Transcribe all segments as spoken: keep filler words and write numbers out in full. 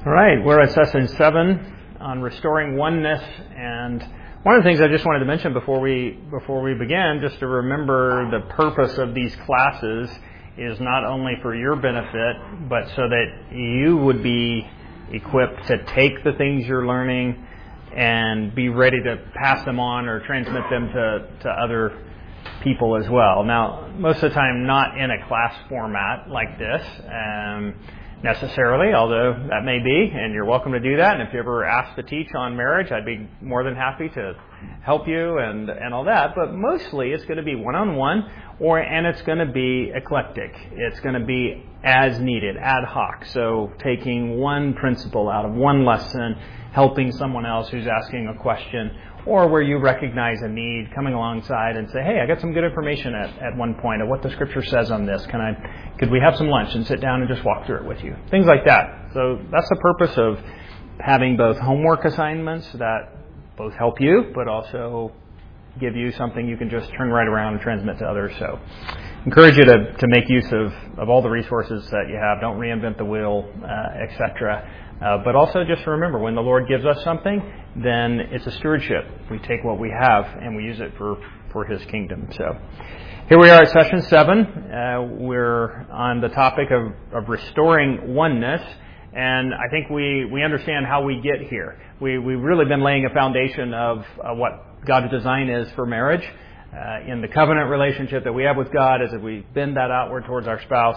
All right, we're at session seven on restoring oneness, and one of the things I just wanted to mention before we before we begin, just to remember the purpose of these classes is not only for your benefit, but so that you would be equipped to take the things you're learning and be ready to pass them on or transmit them to, to other people as well. Now, most of the time not in a class format like this, um, necessarily, although that may be, and you're welcome to do that. And if you're ever asked to teach on marriage, I'd be more than happy to help you and, and all that. But mostly it's going to be one-on-one, or and it's going to be eclectic. It's going to be as needed, ad hoc. So taking one principle out of one lesson, helping someone else who's asking a question, or where you recognize a need, coming alongside and say, hey, I got some good information at, at one point of what the Scripture says on this. Can I, could we have some lunch and sit down and just walk through it with you? Things like that. So that's the purpose of having both homework assignments that both help you, but also give you something you can just turn right around and transmit to others. So encourage you to, to make use of, of all the resources that you have. Don't reinvent the wheel, uh, et cetera. Uh, but also just remember, when the Lord gives us something, then it's a stewardship. We take what we have and we use it for, for His kingdom. So here we are at session seven. Uh, we're on the topic of, of restoring oneness. And I think we, we understand how we get here. We, we've really been laying a foundation of uh, what God's design is for marriage, uh, in the covenant relationship that we have with God as we bend that outward towards our spouse.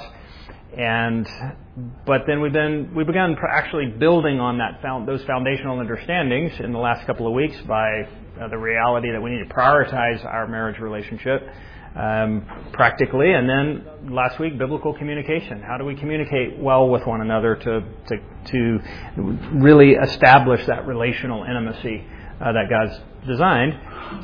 And but then we've been we begun actually building on that found, those foundational understandings in the last couple of weeks by uh, the reality that we need to prioritize our marriage relationship um, practically, and then last week biblical communication. How do we communicate well with one another to to to really establish that relational intimacy uh, that God's designed?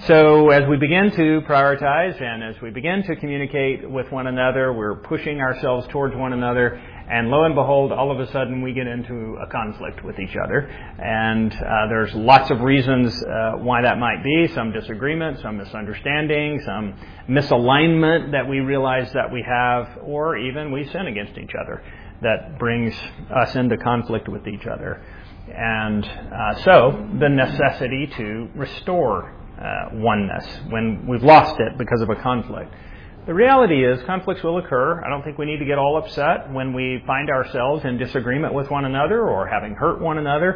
So as we begin to prioritize and as we begin to communicate with one another, we're pushing ourselves towards one another, and lo and behold, all of a sudden we get into a conflict with each other. And uh, there's lots of reasons uh, why that might be, some disagreement, some misunderstanding, some misalignment that we realize that we have, or even we sin against each other that brings us into conflict with each other. And uh, so the necessity to restore Uh, oneness when we've lost it because of a conflict. The reality is conflicts will occur. I don't think we need to get all upset when we find ourselves in disagreement with one another or having hurt one another.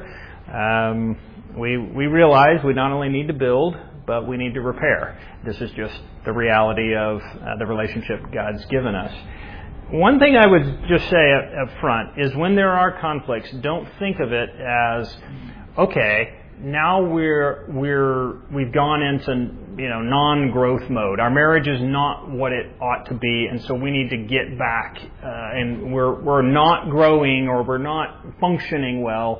Um, we we realize we not only need to build, but we need to repair. This is just the reality of uh, the relationship God's given us. One thing I would just say up, up front is when there are conflicts, don't think of it as, okay, now we're we're we've gone into you know non-growth mode. Our marriage is not what it ought to be, and so we need to get back. Uh, and we're we're not growing or we're not functioning well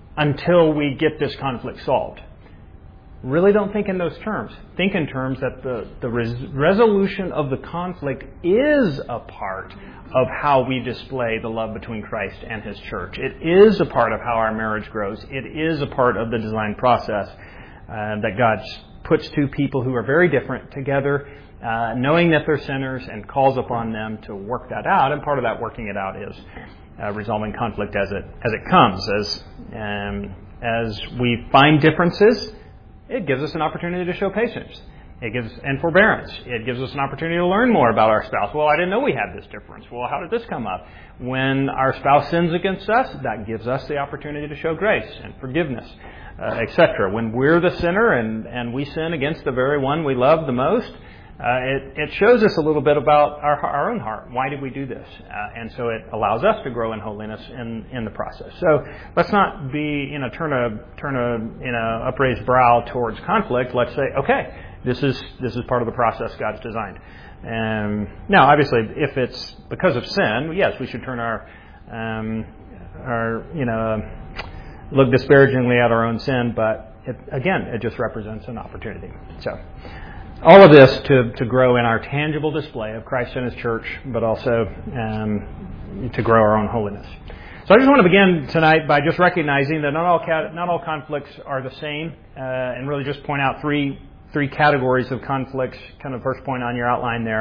until we get this conflict solved. Really, don't think in those terms. Think in terms that the the res- resolution of the conflict is a part of how we display the love between Christ and His church. It is a part of how our marriage grows. It is a part of the design process uh, that God puts two people who are very different together, uh, knowing that they're sinners, and calls upon them to work that out. And part of that working it out is uh, resolving conflict as it as it comes. As um, as we find differences, it gives us an opportunity to show patience. It gives and forbearance. It gives us an opportunity to learn more about our spouse. Well, I didn't know we had this difference. Well, how did this come up? When our spouse sins against us, that gives us the opportunity to show grace and forgiveness, uh, et cetera. When we're the sinner and, and we sin against the very one we love the most, uh, it, it shows us a little bit about our, our own heart. Why did we do this? Uh, and so it allows us to grow in holiness in, in the process. So let's not be, you know, turn a turn a you know upraised brow towards conflict. Let's say, okay, This is this is part of the process God's designed. Um, now, obviously, if it's because of sin, yes, we should turn our um, our you know look disparagingly at our own sin. But it, again, it just represents an opportunity. So, all of this to to grow in our tangible display of Christ and His church, but also um, to grow our own holiness. So, I just want to begin tonight by just recognizing that not all not all conflicts are the same, uh, and really just point out three. Three categories of conflicts, kind of first point on your outline there,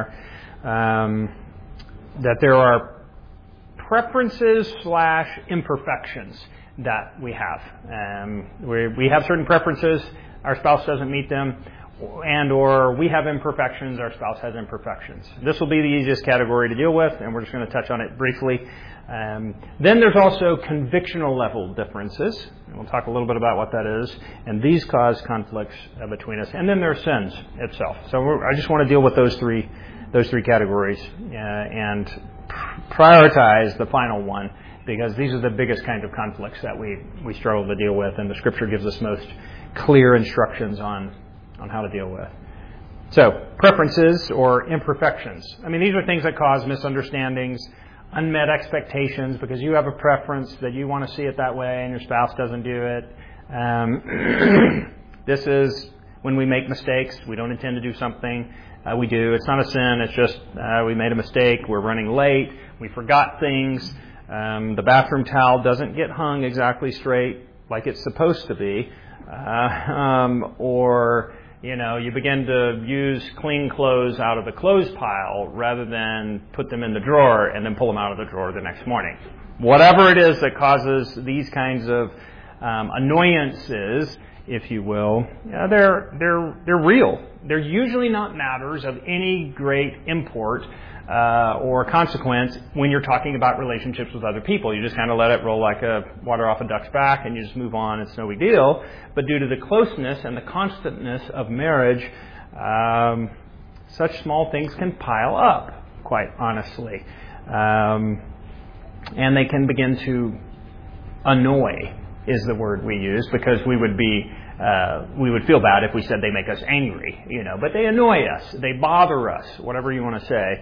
um, that there are preferences slash imperfections that we have. Um, we, we have certain preferences, our spouse doesn't meet them, and or we have imperfections, our spouse has imperfections. This will be the easiest category to deal with, and we're just going to touch on it briefly. Um, then there's also convictional level differences, and we'll talk a little bit about what that is, and these cause conflicts uh, between us. And then there's sins itself. So we're, I just want to deal with those three those three categories uh, and prioritize the final one, because these are the biggest kinds of conflicts that we, we struggle to deal with, and the Scripture gives us most clear instructions on, on how to deal with. So, preferences or imperfections. I mean, these are things that cause misunderstandings, unmet expectations, because you have a preference that you want to see it that way and your spouse doesn't do it. Um, this is when we make mistakes. We don't intend to do something. Uh, we do. It's not a sin. It's just uh, we made a mistake. We're running late. We forgot things. Um, the bathroom towel doesn't get hung exactly straight like it's supposed to be. Uh, um, or, you know, you begin to use clean clothes out of the clothes pile rather than put them in the drawer and then pull them out of the drawer the next morning. Whatever it is that causes these kinds of um, annoyances, if you will, yeah, they're they're they're real. They're usually not matters of any great import uh, or consequence when you're talking about relationships with other people. You just kind of let it roll like a water off a duck's back, and you just move on. It's no big deal. But due to the closeness and the constantness of marriage, um, such small things can pile up, quite honestly, um, and they can begin to annoy. Is the word we use, because we would be uh, we would feel bad if we said they make us angry, you know. But they annoy us, they bother us, whatever you want to say.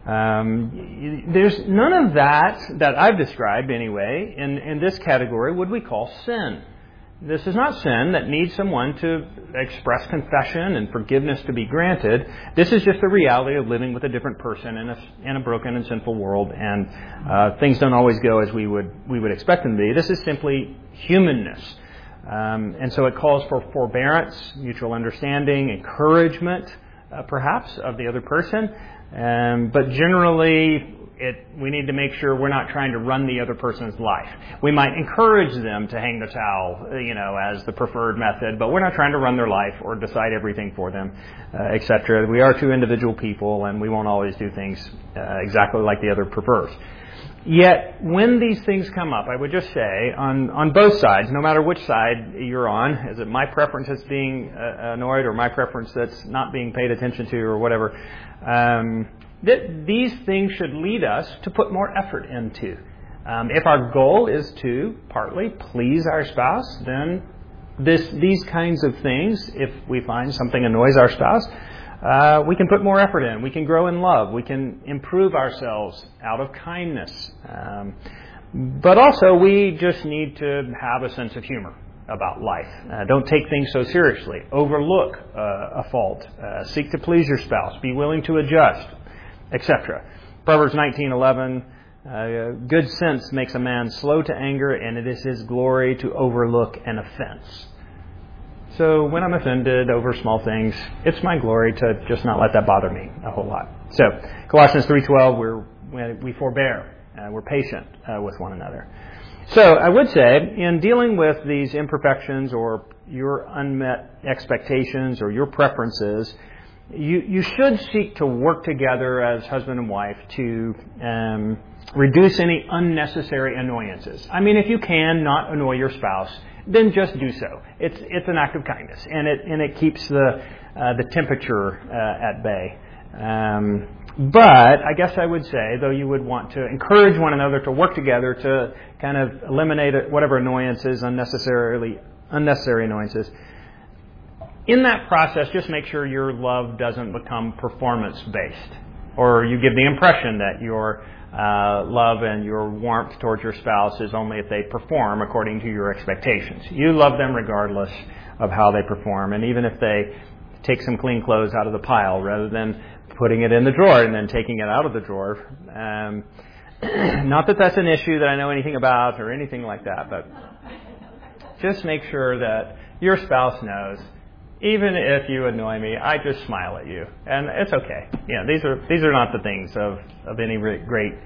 Um, there's none of that that I've described anyway. In in this category, would we call sin? This is not sin that needs someone to express confession and forgiveness to be granted. This is just the reality of living with a different person in a, in a broken and sinful world, and uh, things don't always go as we would we would expect them to be. This is simply humanness. Um, and so it calls for forbearance, mutual understanding, encouragement, uh, perhaps, of the other person. Um, but generally, it, we need to make sure we're not trying to run the other person's life. We might encourage them to hang the towel, you know, as the preferred method, but we're not trying to run their life or decide everything for them, uh, et cetera. We are two individual people, and we won't always do things uh, exactly like the other prefers. Yet, when these things come up, I would just say, on, on both sides, no matter which side you're on, is it my preference that's being uh, annoyed or my preference that's not being paid attention to or whatever, um, th- these things should lead us to put more effort into. Um, if our goal is to partly please our spouse, then this, these kinds of things, if we find something annoys our spouse, Uh, we can put more effort in. We can grow in love. We can improve ourselves out of kindness. Um, but also, we just need to have a sense of humor about life. Uh, don't take things so seriously. Overlook uh, a fault. Uh, seek to please your spouse. Be willing to adjust, et cetera. Proverbs nineteen eleven. Uh, good sense makes a man slow to anger, and it is his glory to overlook an offense. So when I'm offended over small things, it's my glory to just not let that bother me a whole lot. So Colossians three twelve, we're, we forbear, uh, we're patient uh, with one another. So I would say, in dealing with these imperfections or your unmet expectations or your preferences, you, you should seek to work together as husband and wife to um, reduce any unnecessary annoyances. I mean, if you can not annoy your spouse, then just do so. It's it's an act of kindness, and it and it keeps the uh, the temperature uh, at bay. Um, but I guess I would say, though, you would want to encourage one another to work together to kind of eliminate whatever annoyances, unnecessarily unnecessary annoyances. In that process, just make sure your love doesn't become performance-based, or you give the impression that your Uh, love and your warmth towards your spouse is only if they perform according to your expectations. You love them regardless of how they perform, and even if they take some clean clothes out of the pile rather than putting it in the drawer and then taking it out of the drawer. Um, not that that's an issue that I know anything about or anything like that, but just make sure that your spouse knows, even if you annoy me, I just smile at you, and it's okay. Yeah, these are these are not the things of, of any great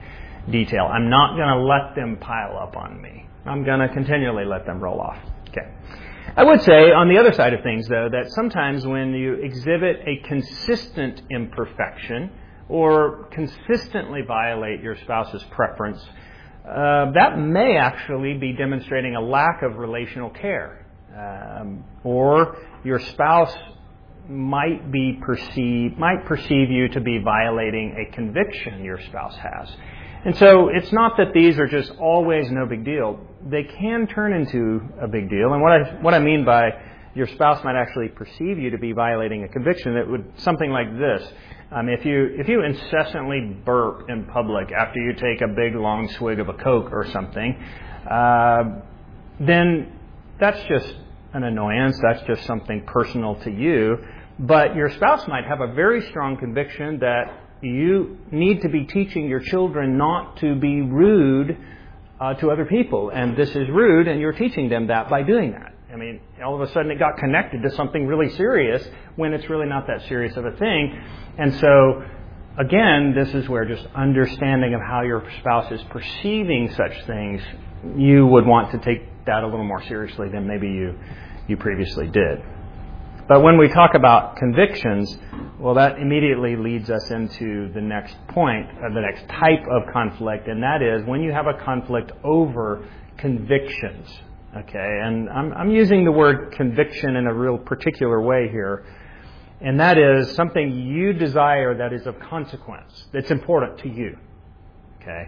detail. I'm not going to let them pile up on me. I'm going to continually let them roll off. Okay. I would say, on the other side of things, though, that sometimes when you exhibit a consistent imperfection or consistently violate your spouse's preference, uh, that may actually be demonstrating a lack of relational care. Um, or your spouse might be perceive might perceive you to be violating a conviction your spouse has. And so it's not that these are just always no big deal. They can turn into a big deal. And what I what I mean by your spouse might actually perceive you to be violating a conviction, it would something like this. Um, if you if you incessantly burp in public after you take a big long swig of a Coke or something, uh, then that's just an annoyance. That's just something personal to you. But your spouse might have a very strong conviction that you need to be teaching your children not to be rude uh, to other people. And this is rude, and you're teaching them that by doing that. I mean, all of a sudden it got connected to something really serious when it's really not that serious of a thing. And so, again, this is where just understanding of how your spouse is perceiving such things, you would want to take that a little more seriously than maybe you, you previously did. But when we talk about convictions, well, that immediately leads us into the next point, or the next type of conflict, and that is when you have a conflict over convictions. Okay, and I'm, I'm using the word conviction in a real particular way here, and that is something you desire that is of consequence, that's important to you. Okay,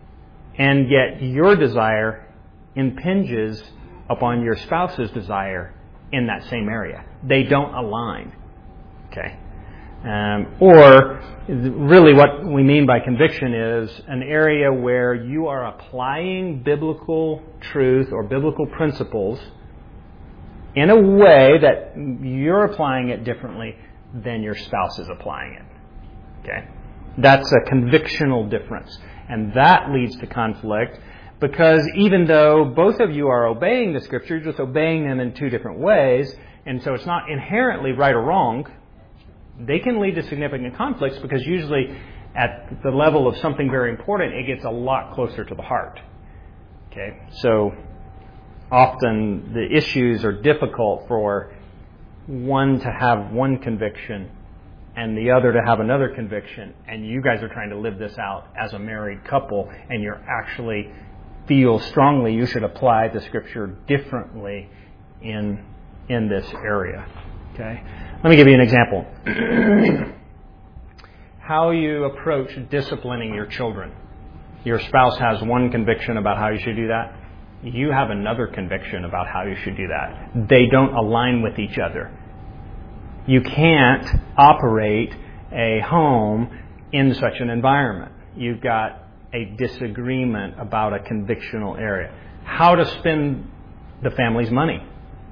and yet your desire impinges upon your spouse's desire in that same area. They don't align. Okay. Um, or really what we mean by conviction is an area where you are applying biblical truth or biblical principles in a way that you're applying it differently than your spouse is applying it. Okay. That's a convictional difference. And that leads to conflict. Because even though both of you are obeying the Scripture, you're just obeying them in two different ways, and so it's not inherently right or wrong, they can lead to significant conflicts because usually at the level of something very important, it gets a lot closer to the heart. Okay, so often the issues are difficult for one to have one conviction and the other to have another conviction, and you guys are trying to live this out as a married couple, and you're actually feel strongly you should apply the Scripture differently in in this area. Okay, let me give you an example. How you approach disciplining your children. Your spouse has one conviction about how you should do that. You have another conviction about how you should do that. They don't align with each other. You can't operate a home in such an environment. You've got a disagreement about a convictional area. How to spend the family's money.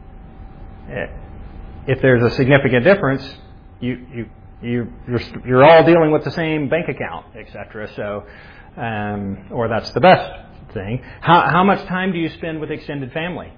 If there's a significant difference, you you you you're, you're all dealing with the same bank account, et cetera. So, um, or that's the best thing. How how much time do you spend with extended family?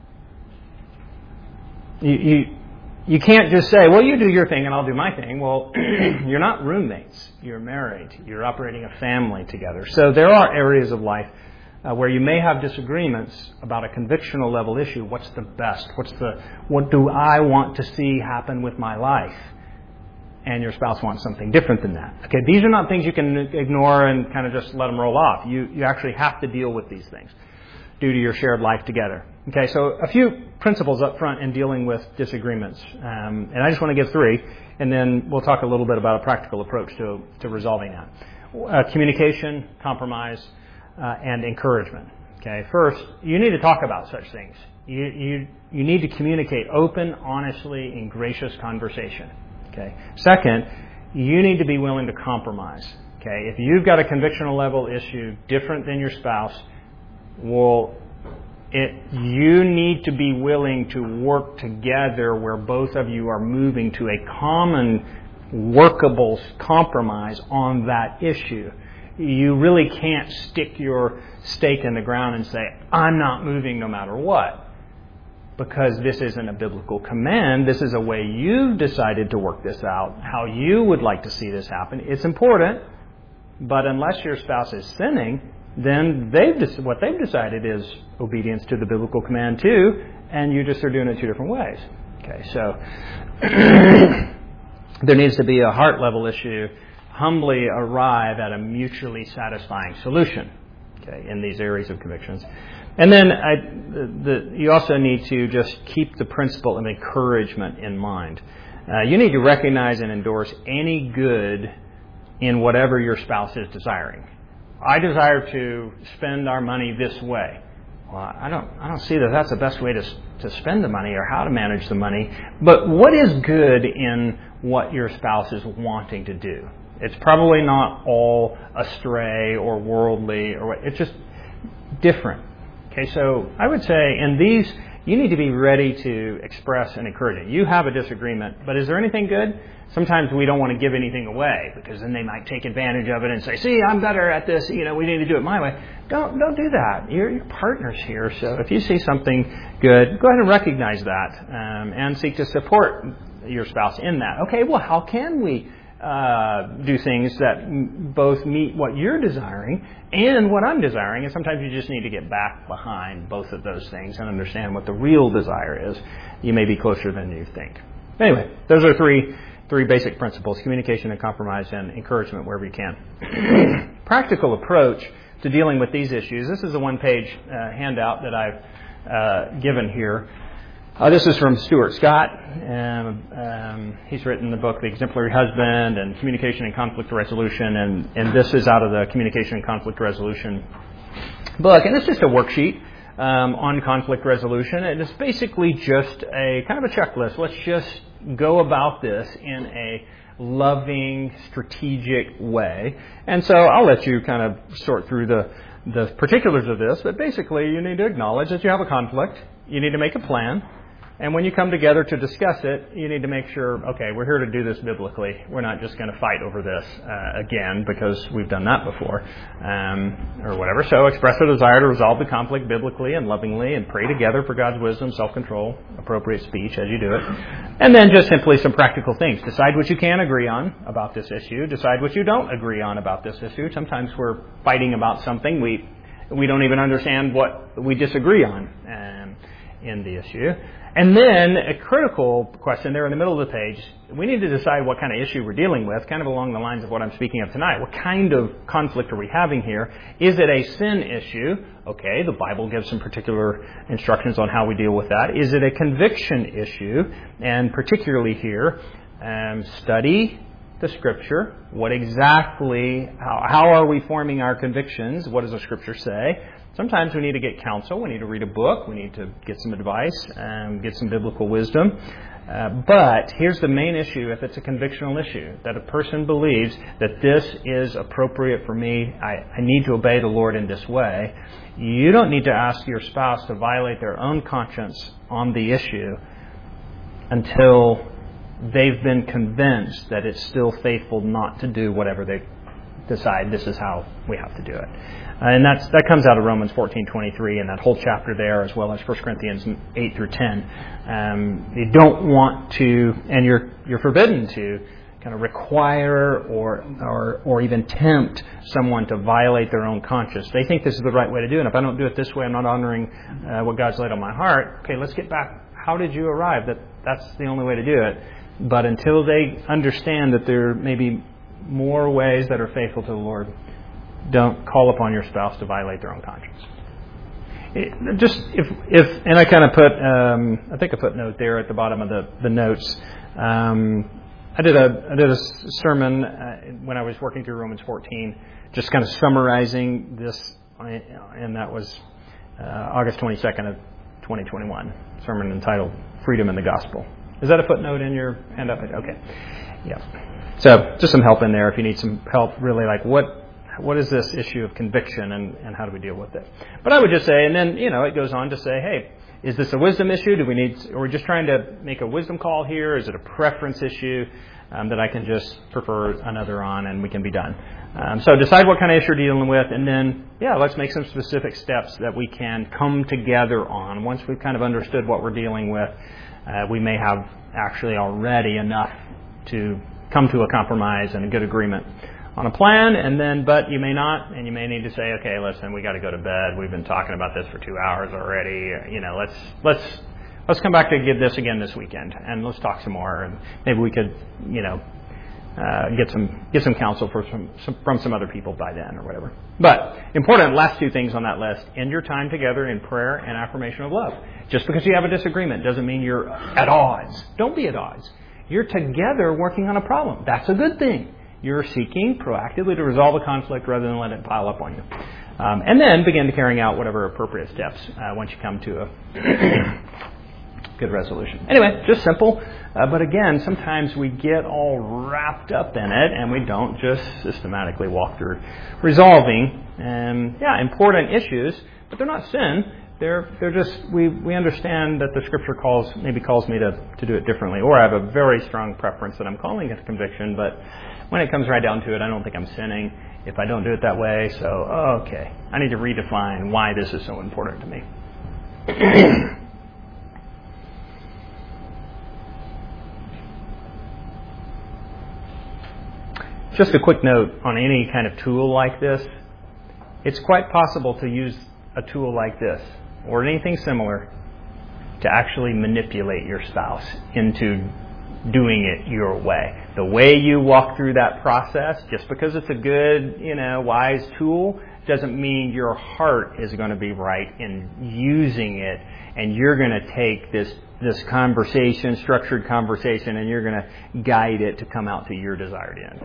You you you can't just say, well, you do your thing and I'll do my thing. Well, you're not roommates. You're married. You're operating a family together. So there are areas of life uh, where you may have disagreements about a convictional level issue. What's the best? What's the what do I want to see happen with my life? And your spouse wants something different than that. Okay, these are not things you can ignore and kind of just let them roll off. You you actually have to deal with these things due to your shared life together. Okay, so a few principles up front in dealing with disagreements. Um, and I just want to give three, and then we'll talk a little bit about a practical approach to, to resolving that. Uh, communication, compromise, uh, and encouragement. Okay, first, you need to talk about such things. You, you, you need to communicate open, honestly, and gracious conversation. Okay. Second, you need to be willing to compromise. Okay, if you've got a convictional level issue different than your spouse, well, it, you need to be willing to work together where both of you are moving to a common, workable compromise on that issue. You really can't stick your stake in the ground and say, I'm not moving no matter what. Because this isn't a biblical command. This is a way you've decided to work this out, how you would like to see this happen. It's important. But unless your spouse is sinning, then they've what they've decided is obedience to the biblical command too, and you just are doing it two different ways. Okay, so there needs to be a heart level issue. Humbly arrive at a mutually satisfying solution, okay, in these areas of convictions. And then I, the, the, you also need to just keep the principle of encouragement in mind. Uh, you need to recognize and endorse any good in whatever your spouse is desiring. I desire to spend our money this way. Well, I don't, I don't see that that's the best way to to spend the money or how to manage the money. But what is good in what your spouse is wanting to do? It's probably not all astray or worldly, or what. It's just different. Okay, so I would say in these, you need to be ready to express and encourage it. You have a disagreement, but is there anything good? Sometimes we don't want to give anything away because then they might take advantage of it and say, see, I'm better at this, you know, we need to do it my way. Don't don't do that. You're, you're partners here, so if you see something good, go ahead and recognize that um, and seek to support your spouse in that. Okay, well, how can we uh, do things that m- both meet what you're desiring and what I'm desiring? And sometimes you just need to get back behind both of those things and understand what the real desire is. You may be closer than you think. Anyway, those are three three basic principles: communication and compromise and encouragement wherever you can. Practical approach to dealing with these issues. This is a one-page uh, handout that I've uh, given here. Uh, this is from Stuart Scott. Um, um, he's written the book, The Exemplary Husband, and Communication and Conflict Resolution, and, and this is out of the Communication and Conflict Resolution book. And it's just a worksheet um, on conflict resolution, and it's basically just a kind of a checklist. Let's just go about this in a loving, strategic way. And so I'll let you kind of sort through the, the particulars of this, but basically you need to acknowledge that you have a conflict. You need to make a plan. And when you come together to discuss it, you need to make sure, okay, we're here to do this biblically. We're not just going to fight over this uh, again because we've done that before um, or whatever. So express a desire to resolve the conflict biblically and lovingly, and pray together for God's wisdom, self-control, appropriate speech as you do it. And then just simply some practical things. Decide what you can agree on about this issue. Decide what you don't agree on about this issue. Sometimes we're fighting about something we we don't even understand what we disagree on um, in the issue. And then a critical question there in the middle of the page, we need to decide what kind of issue we're dealing with, kind of along the lines of what I'm speaking of tonight. What kind of conflict are we having here? Is it a sin issue? Okay, the Bible gives some particular instructions on how we deal with that. Is it a conviction issue? And particularly here, um, study the Scripture. What exactly, how, how are we forming our convictions? What does the Scripture say? Sometimes we need to get counsel. We need to read a book. We need to get some advice and get some biblical wisdom. Uh, but here's the main issue if it's a convictional issue, that a person believes that this is appropriate for me. I, I need to obey the Lord in this way. You don't need to ask your spouse to violate their own conscience on the issue until they've been convinced that it's still faithful not to do whatever they decide this is how we have to do it. Uh, and that's, that comes out of Romans fourteen twenty-three and that whole chapter there, as well as First Corinthians eight through ten. Um, you don't want to, and you're you're forbidden to kind of require or or or even tempt someone to violate their own conscience. They think this is the right way to do it. And if I don't do it this way, I'm not honoring uh, what God's laid on my heart. Okay, let's get back. How did you arrive that that's the only way to do it? But until they understand that there may be more ways that are faithful to the Lord, don't call upon your spouse to violate their own conscience. It, just if if and I kind of put um, I think a footnote there at the bottom of the the notes. Um, I did a I did a sermon uh, when I was working through Romans fourteen, just kind of summarizing this, and that was uh, August twenty-second of twenty twenty-one. Sermon entitled "Freedom in the Gospel." Is that a footnote in your handout? Okay, yeah. So just some help in there if you need some help. Really, like what. What is this issue of conviction, and, and how do we deal with it? But I would just say, and then, you know, it goes on to say, hey, is this a wisdom issue? Do we need, are we just trying to make a wisdom call here? Is it a preference issue um, that I can just prefer another on and we can be done? Um, so decide what kind of issue you're dealing with, and then, yeah, let's make some specific steps that we can come together on. Once we've kind of understood what we're dealing with, uh, we may have actually already enough to come to a compromise and a good agreement on a plan, and then, but you may not, and you may need to say, okay, listen, we got to go to bed. We've been talking about this for two hours already. You know, let's let's let's come back to get this again this weekend, and let's talk some more, and maybe we could, you know, uh, get some get some counsel from some, some from some other people by then or whatever. But important, last two things on that list: end your time together in prayer and affirmation of love. Just because you have a disagreement doesn't mean you're at odds. Don't be at odds. You're together working on a problem. That's a good thing. You're seeking proactively to resolve a conflict rather than let it pile up on you. Um, and then begin to carrying out whatever appropriate steps uh, once you come to a good resolution. Anyway, just simple. Uh, but again, sometimes we get all wrapped up in it and we don't just systematically walk through resolving, um, yeah, important issues, but they're not sin. They're they're just, we, we understand that the Scripture calls maybe calls me to, to do it differently, or I have a very strong preference that I'm calling it conviction, but when it comes right down to it, I don't think I'm sinning if I don't do it that way. So, oh, okay, I need to redefine why this is so important to me. Just a quick note on any kind of tool like this. It's quite possible to use a tool like this or anything similar to actually manipulate your spouse into doing it your way. The way you walk through that process, just because it's a good, you know, wise tool, doesn't mean your heart is going to be right in using it, and you're going to take this this conversation, structured conversation, and you're going to guide it to come out to your desired end.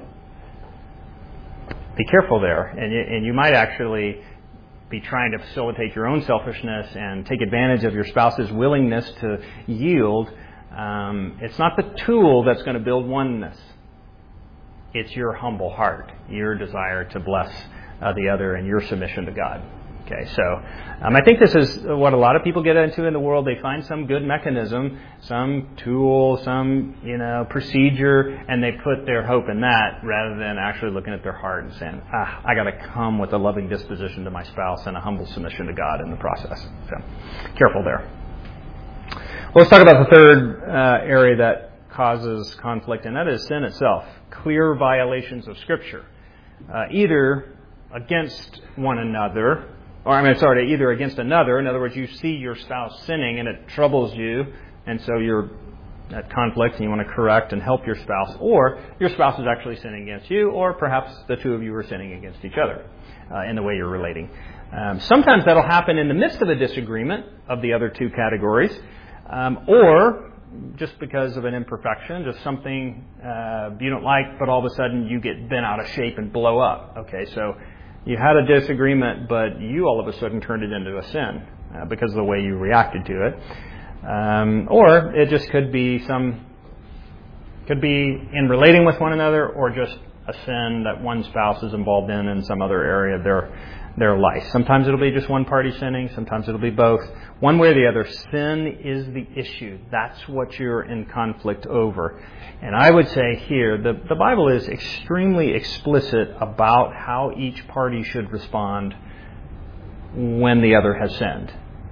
Be careful there, and you, and you might actually be trying to facilitate your own selfishness and take advantage of your spouse's willingness to yield. Um, it's not the tool that's going to build oneness. It's your humble heart, your desire to bless uh, the other, and your submission to God. Okay, so um, I think this is what a lot of people get into in the world. They find some good mechanism, some tool, some, you know, procedure, and they put their hope in that rather than actually looking at their heart and saying, ah, I got to come with a loving disposition to my spouse and a humble submission to God in the process. So careful there. Well, let's talk about the third uh, area that causes conflict, and that is sin itself. Clear violations of Scripture, uh, either against one another, or I mean, sorry, either against another. In other words, you see your spouse sinning and it troubles you, and so you're at conflict and you want to correct and help your spouse, or your spouse is actually sinning against you, or perhaps the two of you are sinning against each other uh, in the way you're relating. Um, sometimes that'll happen in the midst of a disagreement of the other two categories, um, or just because of an imperfection, just something uh, you don't like, but all of a sudden you get bent out of shape and blow up. Okay, so you had a disagreement, but you all of a sudden turned it into a sin uh, because of the way you reacted to it. Um, or it just could be some, could be in relating with one another, or just a sin that one spouse is involved in in some other area of their their life. Sometimes it'll be just one party sinning. Sometimes it'll be both. One way or the other, sin is the issue. That's what you're in conflict over. And I would say here, the, the Bible is extremely explicit about how each party should respond when the other has sinned.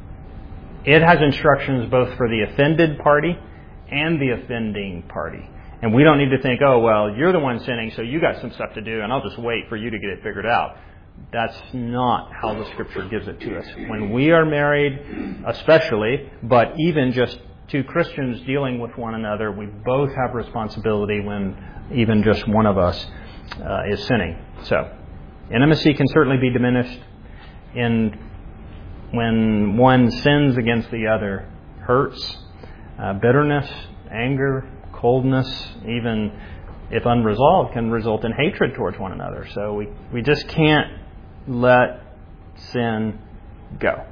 It has instructions both for the offended party and the offending party. And we don't need to think, oh, well, you're the one sinning, so you got some stuff to do, and I'll just wait for you to get it figured out. That's not how the Scripture gives it to us. When we are married, especially, but even just two Christians dealing with one another, we both have responsibility when even just one of us uh, is sinning. So, intimacy can certainly be diminished in when one sins against the other. Hurts, uh, bitterness, anger, coldness, even if unresolved, can result in hatred towards one another. So we, we just can't let sin go.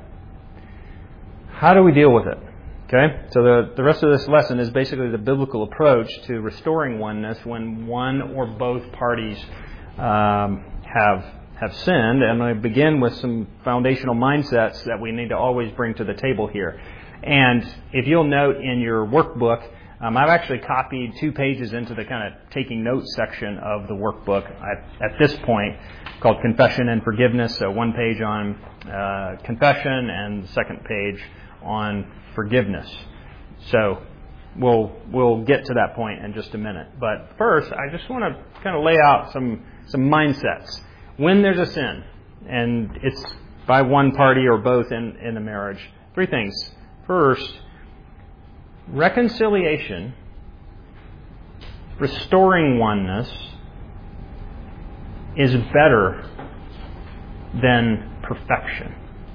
How do we deal with it? Okay, so the, the rest of this lesson is basically the biblical approach to restoring oneness when one or both parties um, have have sinned. And I begin with some foundational mindsets that we need to always bring to the table here. And if you'll note in your workbook, Um, I've actually copied two pages into the kind of taking notes section of the workbook at, at this point, called Confession and Forgiveness. So one page on uh, confession and the second page on forgiveness. So we'll we'll get to that point in just a minute. But first, I just want to kind of lay out some some mindsets. When there's a sin, and it's by one party or both in, in a marriage, three things. First, reconciliation, restoring oneness, is better than perfection.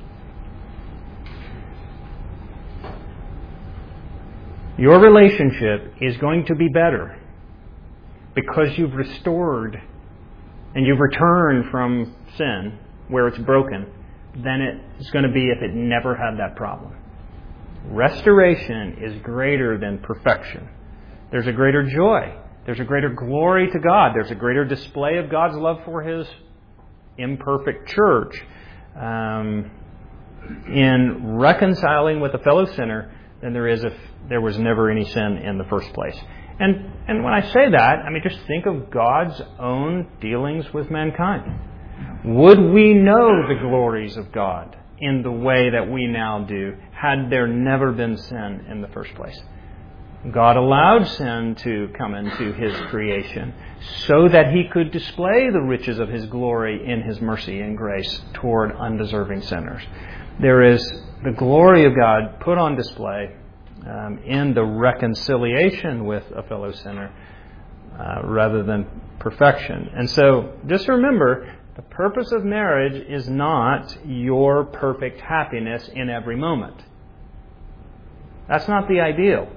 Your relationship is going to be better because you've restored and you've returned from sin where it's broken than it's going to be if it never had that problem. Restoration is greater than perfection. There's a greater joy. There's a greater glory to God. There's a greater display of God's love for His imperfect church um, in reconciling with a fellow sinner than there is if there was never any sin in the first place. And and when I say that, I mean, just think of God's own dealings with mankind. Would we know the glories of God in the way that we now do had there never been sin in the first place? God allowed sin to come into His creation so that He could display the riches of His glory in His mercy and grace toward undeserving sinners. There is the glory of God put on display um, in the reconciliation with a fellow sinner uh, rather than perfection. And so just remember, the purpose of marriage is not your perfect happiness in every moment. That's not the ideal.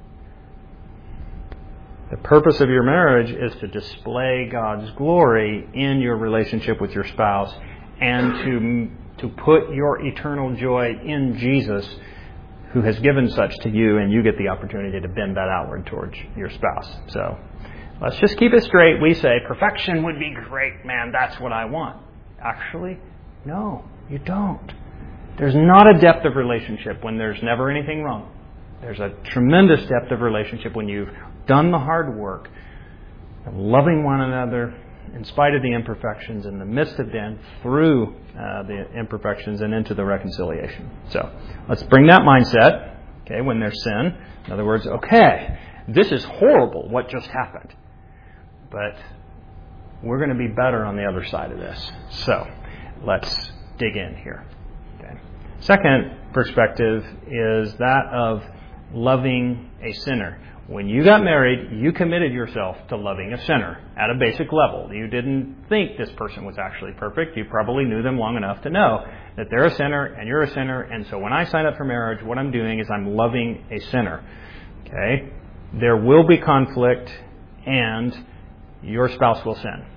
The purpose of your marriage is to display God's glory in your relationship with your spouse and to, to put your eternal joy in Jesus, who has given such to you, and you get the opportunity to bend that outward towards your spouse. So let's just keep it straight. We say perfection would be great, man, that's what I want. Actually, no, you don't. There's not a depth of relationship when there's never anything wrong. There's a tremendous depth of relationship when you've done the hard work of loving one another in spite of the imperfections, in the midst of them, through uh, the imperfections and into the reconciliation. So let's bring that mindset, okay, when there's sin. In other words, okay, this is horrible what just happened, but we're going to be better on the other side of this. So let's dig in here. Okay. Second perspective is that of loving a sinner. When you got married, you committed yourself to loving a sinner at a basic level. You didn't think this person was actually perfect. You probably knew them long enough to know that they're a sinner and you're a sinner. And so when I sign up for marriage, what I'm doing is I'm loving a sinner. Okay? There will be conflict and your spouse will sin.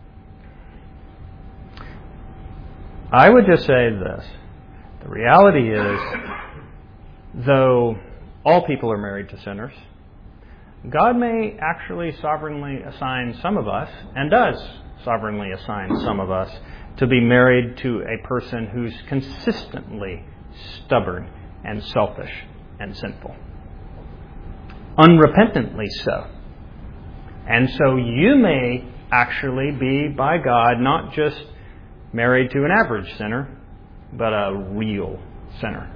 I would just say this. The reality is, though all people are married to sinners, God may actually sovereignly assign some of us, and does sovereignly assign some of us, to be married to a person who's consistently stubborn and selfish and sinful. Unrepentantly so. And so you may actually be, by God, not just married to an average sinner, but a real sinner.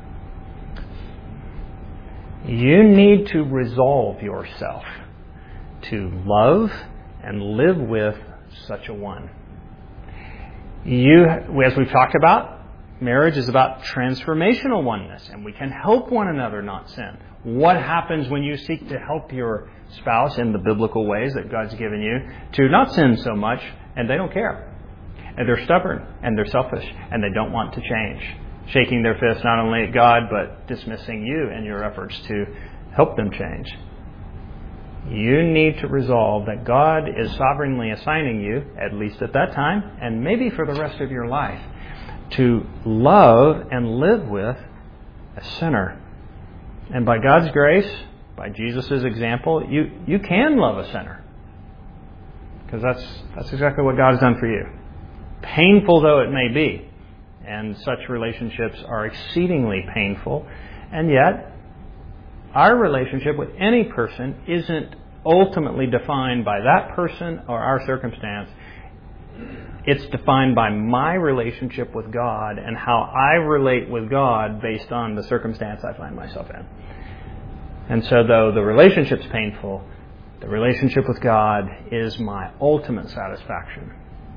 You need to resolve yourself to love and live with such a one. You, as we've talked about, marriage is about transformational oneness, and we can help one another not sin. What happens when you seek to help your spouse in the biblical ways that God's given you to not sin so much, and they don't care? And they're stubborn, and they're selfish, and they don't want to change. Shaking their fist not only at God, but dismissing you and your efforts to help them change. You need to resolve that God is sovereignly assigning you, at least at that time, and maybe for the rest of your life, to love and live with a sinner. And by God's grace, by Jesus' example, you, you can love a sinner. Because that's, that's exactly what God has done for you. Painful though it may be. And such relationships are exceedingly painful. And yet, our relationship with any person isn't ultimately defined by that person or our circumstance. It's defined by my relationship with God and how I relate with God based on the circumstance I find myself in. And so though the relationship's painful, the relationship with God is my ultimate satisfaction.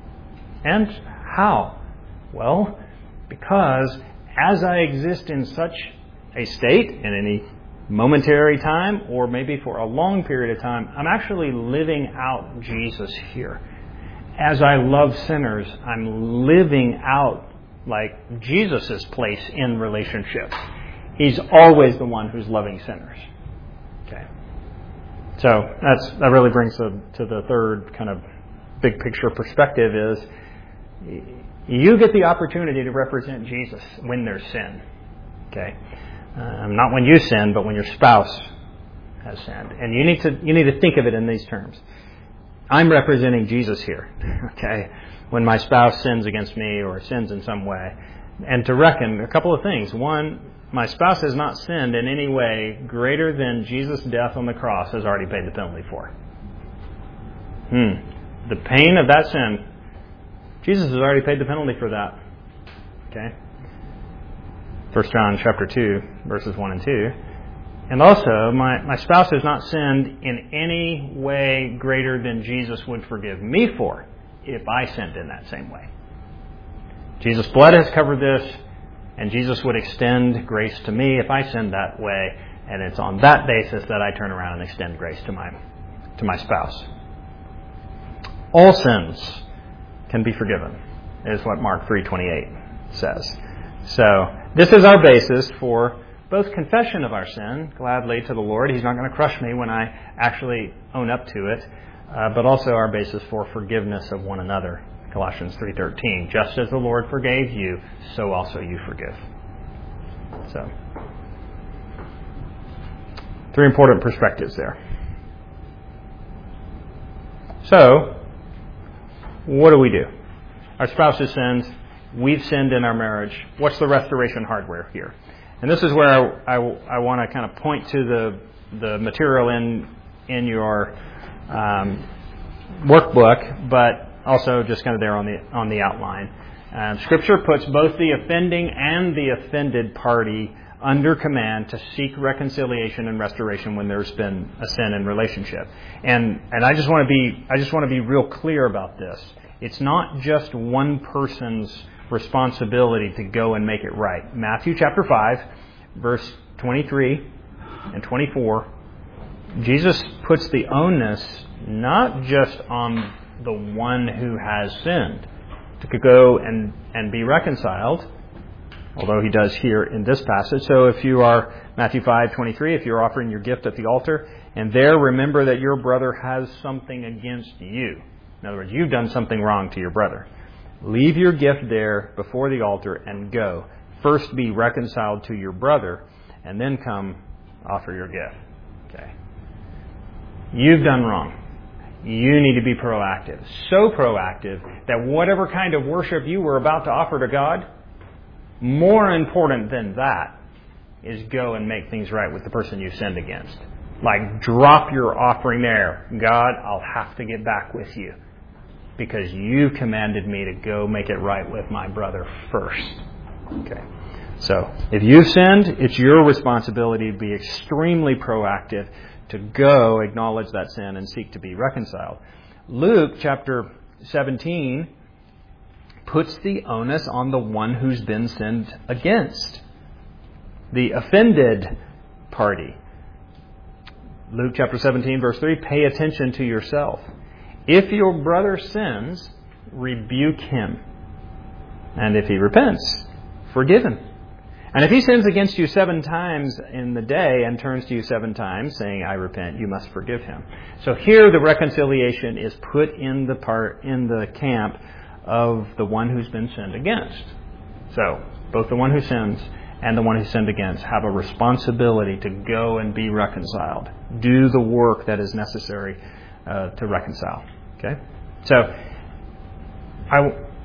And how? Well, because as I exist in such a state, in any momentary time, or maybe for a long period of time, I'm actually living out Jesus here. As I love sinners, I'm living out like Jesus' place in relationships. He's always the one who's loving sinners. Okay. So that's that really brings to, to the third kind of big picture perspective is you get the opportunity to represent Jesus when there's sin. Okay. Um, not when you sin, but when your spouse has sinned. And you need to you need to think of it in these terms. I'm representing Jesus here. Okay. When my spouse sins against me or sins in some way. And to reckon a couple of things. One, my spouse has not sinned in any way greater than Jesus' death on the cross has already paid the penalty for. Hmm. The pain of that sin, Jesus has already paid the penalty for that. Okay? First John chapter two, verses one and two. And also, my, my spouse has not sinned in any way greater than Jesus would forgive me for if I sinned in that same way. Jesus' blood has covered this, and Jesus would extend grace to me if I sinned that way, and it's on that basis that I turn around and extend grace to my to my spouse. All sins can be forgiven, is what Mark three twenty-eight says. So this is our basis for both confession of our sin, gladly to the Lord. He's not going to crush me when I actually own up to it, uh, but also our basis for forgiveness of one another. Colossians three thirteen, just as the Lord forgave you, so also you forgive. So, three important perspectives there. So, what do we do? Our spouse has sinned. We've sinned in our marriage. What's the restoration hardware here? And this is where I, I, I want to kind of point to the the material in in your um, workbook, but also just kind of there on the on the outline. Um, Scripture puts both the offending and the offended party under command to seek reconciliation and restoration when there's been a sin in relationship. And and I just want to be I just want to be real clear about this. It's not just one person's responsibility to go and make it right. Matthew chapter five, verse twenty-three and twenty-four, Jesus puts the onus not just on the one who has sinned to go and, and be reconciled, although he does here in this passage. So if you are, Matthew five twenty-three, if you're offering your gift at the altar, and there remember that your brother has something against you. In other words, you've done something wrong to your brother. Leave your gift there before the altar and go. First be reconciled to your brother, and then come offer your gift. Okay. You've done wrong. You need to be proactive. So proactive that whatever kind of worship you were about to offer to God, more important than that is go and make things right with the person you sinned against. Like, drop your offering there. God, I'll have to get back with you because you commanded me to go make it right with my brother first. Okay. So, if you've sinned, it's your responsibility to be extremely proactive to go acknowledge that sin and seek to be reconciled. Luke chapter seventeen puts the onus on the one who's been sinned against, the offended party. Luke chapter seventeen, verse three, pay attention to yourself. If your brother sins, rebuke him. And if he repents, forgive him. And if he sins against you seven times in the day and turns to you seven times, saying, I repent, you must forgive him. So here the reconciliation is put in the part in the camp of the one who's been sinned against. So both the one who sins and the one who sinned against have a responsibility to go and be reconciled. Do the work that is necessary uh, to reconcile. Okay? So I,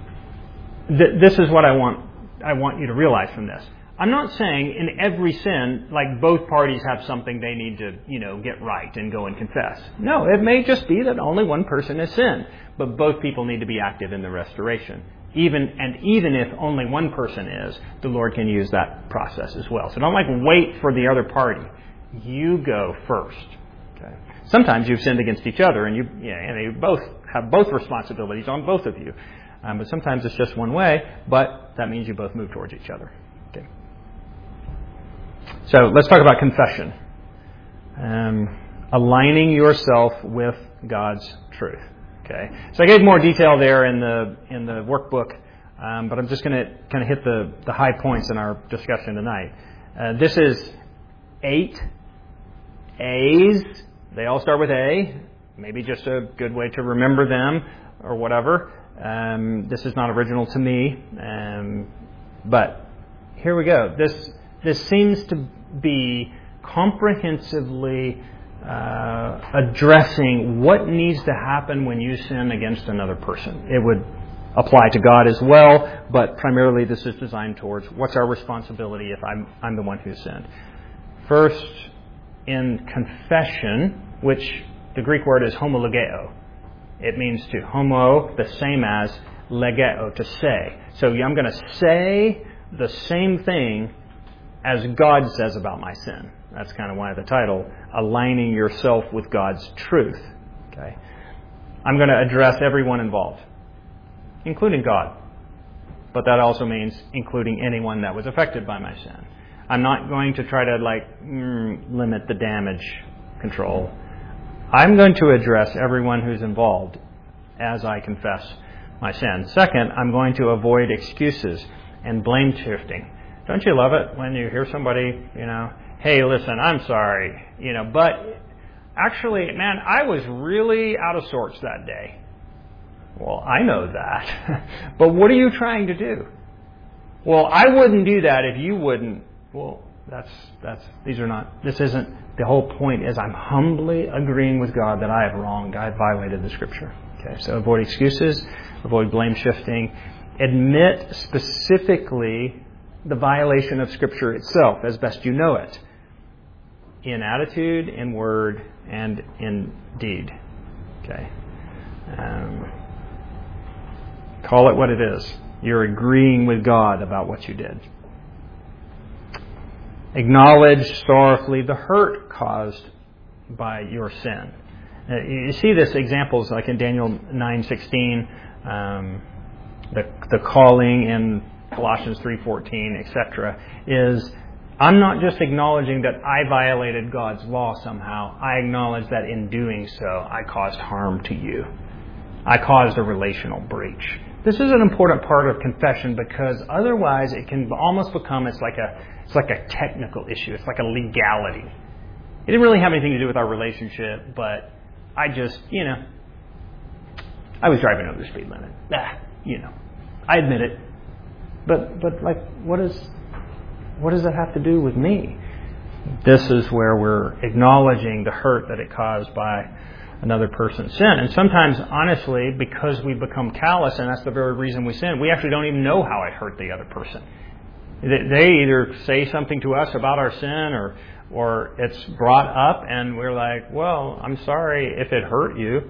th- this is what I want I want you to realize from this. I'm not saying in every sin, like both parties have something they need to, you know, get right and go and confess. No, it may just be that only one person has sinned, but both people need to be active in the restoration. Even and even if only one person is, the Lord can use that process as well. So don't like wait for the other party. You go first. Okay. Sometimes you've sinned against each other, and you, yeah, and you both have both responsibilities on both of you. Um, but sometimes it's just one way, but that means you both move towards each other. Okay. So let's talk about confession. Um, aligning yourself with God's truth. Okay. So I gave more detail there in the in the workbook, um, but I'm just going to kind of hit the, the high points in our discussion tonight. Uh, this is eight A's. They all start with A. Maybe just a good way to remember them or whatever. Um, this is not original to me, um, but here we go. This this seems to be comprehensively uh, addressing what needs to happen when you sin against another person. It would apply to God as well, but primarily this is designed towards what's our responsibility if I'm I'm the one who sinned. First, in confession, which the Greek word is homologeo. It means to homo, the same as, legeo, to say. So I'm going to say the same thing as God says about my sin. That's kind of why the title, aligning yourself with God's truth. Okay. I'm going to address everyone involved, including God. But that also means including anyone that was affected by my sin. I'm not going to try to like mm, limit the damage control. I'm going to address everyone who's involved as I confess my sin. Second, I'm going to avoid excuses and blame shifting. Don't you love it when you hear somebody, you know, hey, listen, I'm sorry, you know, but actually, man, I was really out of sorts that day. Well, I know that. But what are you trying to do? Well, I wouldn't do that if you wouldn't. Well, that's, that's, these are not, this isn't, the whole point is I'm humbly agreeing with God that I have wronged, I have violated the Scripture. Okay, so avoid excuses, avoid blame shifting, admit specifically the violation of Scripture itself as best you know it, in attitude, in word, and in deed. Okay. Um, call it what it is. You're agreeing with God about what you did. Acknowledge sorrowfully the hurt caused by your sin. Uh, you see this examples like in Daniel nine sixteen, um, the the calling in Colossians three fourteen, et cetera. Is I'm not just acknowledging that I violated God's law somehow. I acknowledge that in doing so, I caused harm to you. I caused a relational breach. This is an important part of confession because otherwise it can almost become it's like a it's like a technical issue. It's like a legality. It didn't really have anything to do with our relationship, but I just, you know, I was driving over the speed limit. Ah, you know, I admit it. But but like, what is what does that have to do with me? This is where we're acknowledging the hurt that it caused by another person's sin. And sometimes, honestly, because we become callous, and that's the very reason we sin, we actually don't even know how it hurt the other person. They either say something to us about our sin or or it's brought up and we're like, well, I'm sorry if it hurt you.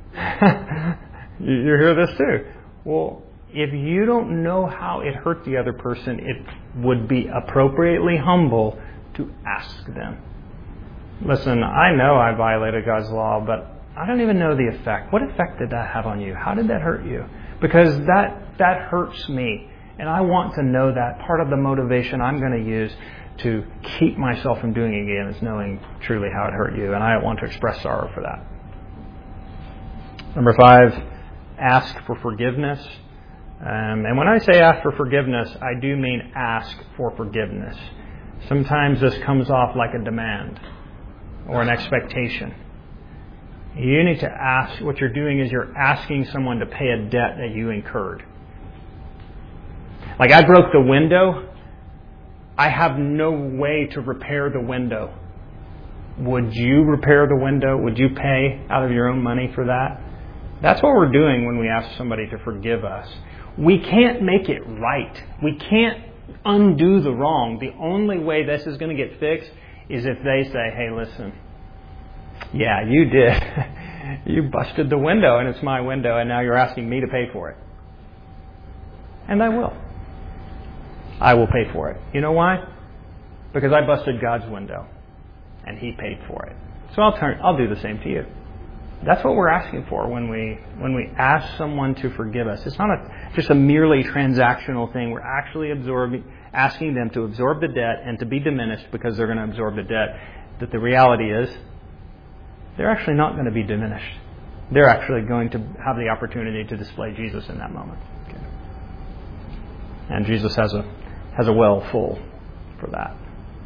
You hear this too. Well, if you don't know how it hurt the other person, it would be appropriately humble to ask them. Listen, I know I violated God's law, but I don't even know the effect. What effect did that have on you? How did that hurt you? Because that that hurts me. And I want to know that. Part of the motivation I'm going to use to keep myself from doing it again is knowing truly how it hurt you. And I want to express sorrow for that. Number five, ask for forgiveness. Um, and when I say ask for forgiveness, I do mean ask for forgiveness. Sometimes this comes off like a demand or an expectation. You need to ask, what you're doing is you're asking someone to pay a debt that you incurred. Like I broke the window. I have no way to repair the window. Would you repair the window? Would you pay out of your own money for that? That's what we're doing when we ask somebody to forgive us. We can't make it right. We can't undo the wrong. The only way this is going to get fixed is if they say, hey, listen, yeah, you did. You busted the window and it's my window and now you're asking me to pay for it. And I will. I will pay for it. You know why? Because I busted God's window and He paid for it. So I'll turn. I'll do the same to you. That's what we're asking for when we when we ask someone to forgive us. It's not a, just a merely transactional thing. We're actually absorbing, asking them to absorb the debt and to be diminished because they're going to absorb the debt. That the reality is, they're actually not going to be diminished. They're actually going to have the opportunity to display Jesus in that moment. Okay. And Jesus has a has a well full for that.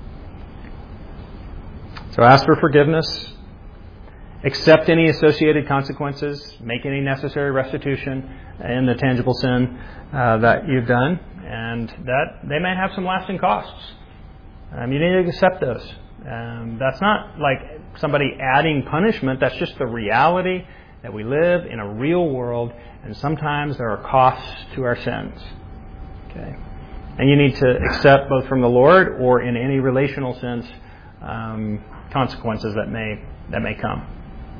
So ask for forgiveness. Accept any associated consequences. Make any necessary restitution in the tangible sin uh, that you've done. And that they may have some lasting costs. Um, you need to accept those. Um, that's not like somebody adding punishment. That's just the reality that we live in a real world. And sometimes there are costs to our sins. Okay. And you need to accept both from the Lord or in any relational sense um, consequences that may that may come.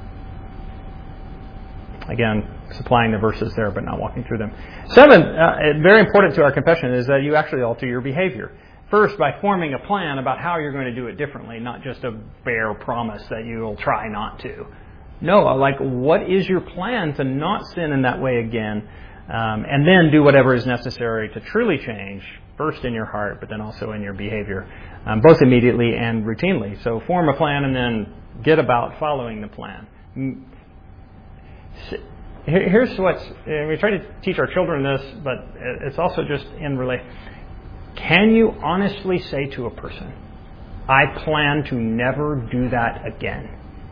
Again, supplying the verses there, but not walking through them. Seven, uh, very important to our confession, is that you actually alter your behavior. First, by forming a plan about how you're going to do it differently, not just a bare promise that you'll try not to. No, like, what is your plan to not sin in that way again? Um, and then do whatever is necessary to truly change, first in your heart, but then also in your behavior, um, both immediately and routinely. So form a plan and then get about following the plan. Here's what's, we try to teach our children this, but it's also just in relation. Can you honestly say to a person, I plan to never do that again?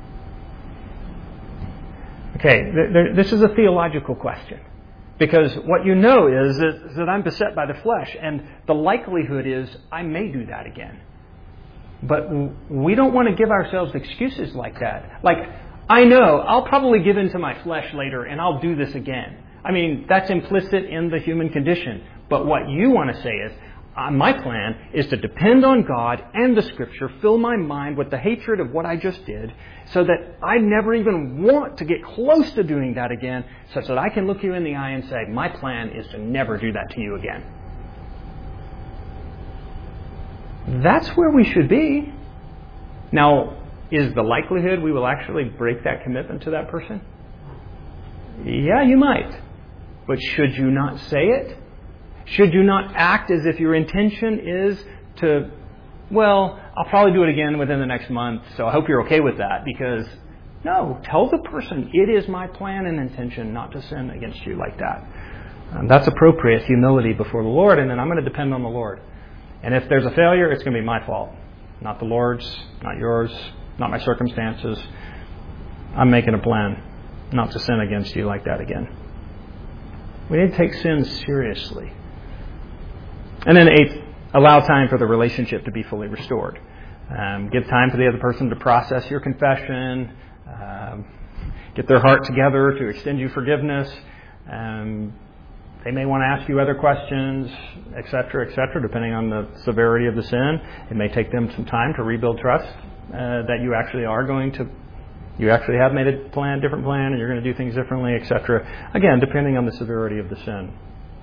Okay, this is a theological question. Because what you know is that, that I'm beset by the flesh, and the likelihood is I may do that again. But we don't want to give ourselves excuses like that. Like, I know I'll probably give in to my flesh later and I'll do this again. I mean, that's implicit in the human condition. But what you want to say is, uh, my plan is to depend on God and the Scripture, fill my mind with the hatred of what I just did, so that I never even want to get close to doing that again, such that I can look you in the eye and say, my plan is to never do that to you again. That's where we should be. Now, is the likelihood we will actually break that commitment to that person? Yeah, you might. But should you not say it? Should you not act as if your intention is to, well, I'll probably do it again within the next month, so I hope you're okay with that. Because, no, tell the person, it is my plan and intention not to sin against you like that. Um, that's appropriate humility before the Lord, and then I'm going to depend on the Lord. And if there's a failure, it's going to be my fault. Not the Lord's, not yours, not my circumstances. I'm making a plan not to sin against you like that again. We need to take sin seriously. And then eighth, allow time for the relationship to be fully restored. Um, give time for the other person to process your confession, um, get their heart together to extend you forgiveness. Um, they may want to ask you other questions, et cetera, et cetera, depending on the severity of the sin. It may take them some time to rebuild trust uh, that you actually are going to, you actually have made a plan, different plan, and you're going to do things differently, et cetera. Again, depending on the severity of the sin.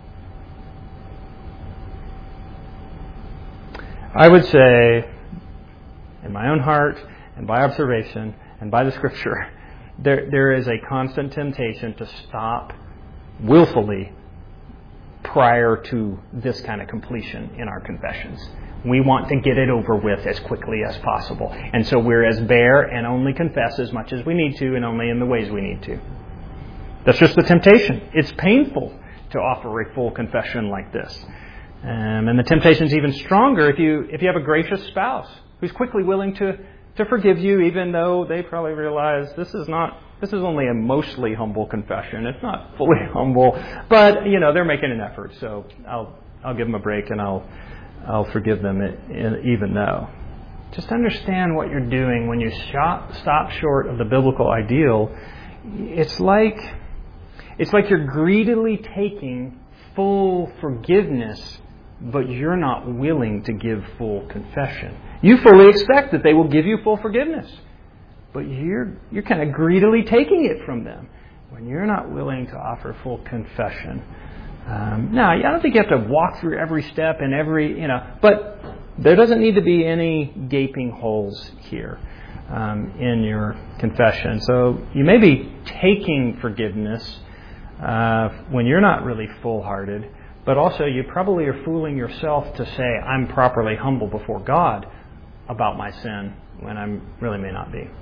I would say, in my own heart, and by observation, and by the Scripture, there there is a constant temptation to stop willfully prior to this kind of completion in our confessions. We want to get it over with as quickly as possible. And so we're as bare and only confess as much as we need to and only in the ways we need to. That's just the temptation. It's painful to offer a full confession like this. Um, and the temptation is even stronger if you if you have a gracious spouse who's quickly willing to, to forgive you, even though they probably realize this is not this is only a mostly humble confession. It's not fully humble, but you know they're making an effort. So I'll I'll give them a break and I'll I'll forgive them even though. Just understand what you're doing when you stop stop short of the biblical ideal. It's like it's like you're greedily taking full forgiveness, but you're not willing to give full confession. You fully expect that they will give you full forgiveness, but you're you're kind of greedily taking it from them when you're not willing to offer full confession. Um, now, I don't think you have to walk through every step and every, you know, but there doesn't need to be any gaping holes here. um, in your confession. So you may be taking forgiveness uh, when you're not really full-hearted, but also you probably are fooling yourself to say, I'm properly humble before God about my sin, when I really may not be.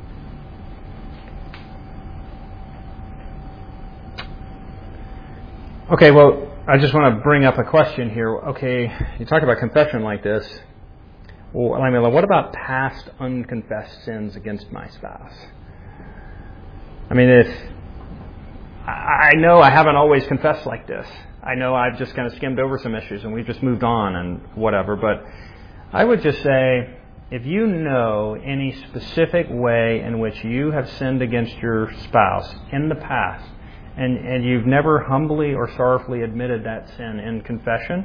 Okay, well, I just want to bring up a question here. Okay, you talk about confession like this. Well, I mean, what about past unconfessed sins against my spouse? I mean, if I know I haven't always confessed like this. I know I've just kind of skimmed over some issues and we've just moved on and whatever. But I would just say, if you know any specific way in which you have sinned against your spouse in the past, and, and you've never humbly or sorrowfully admitted that sin in confession,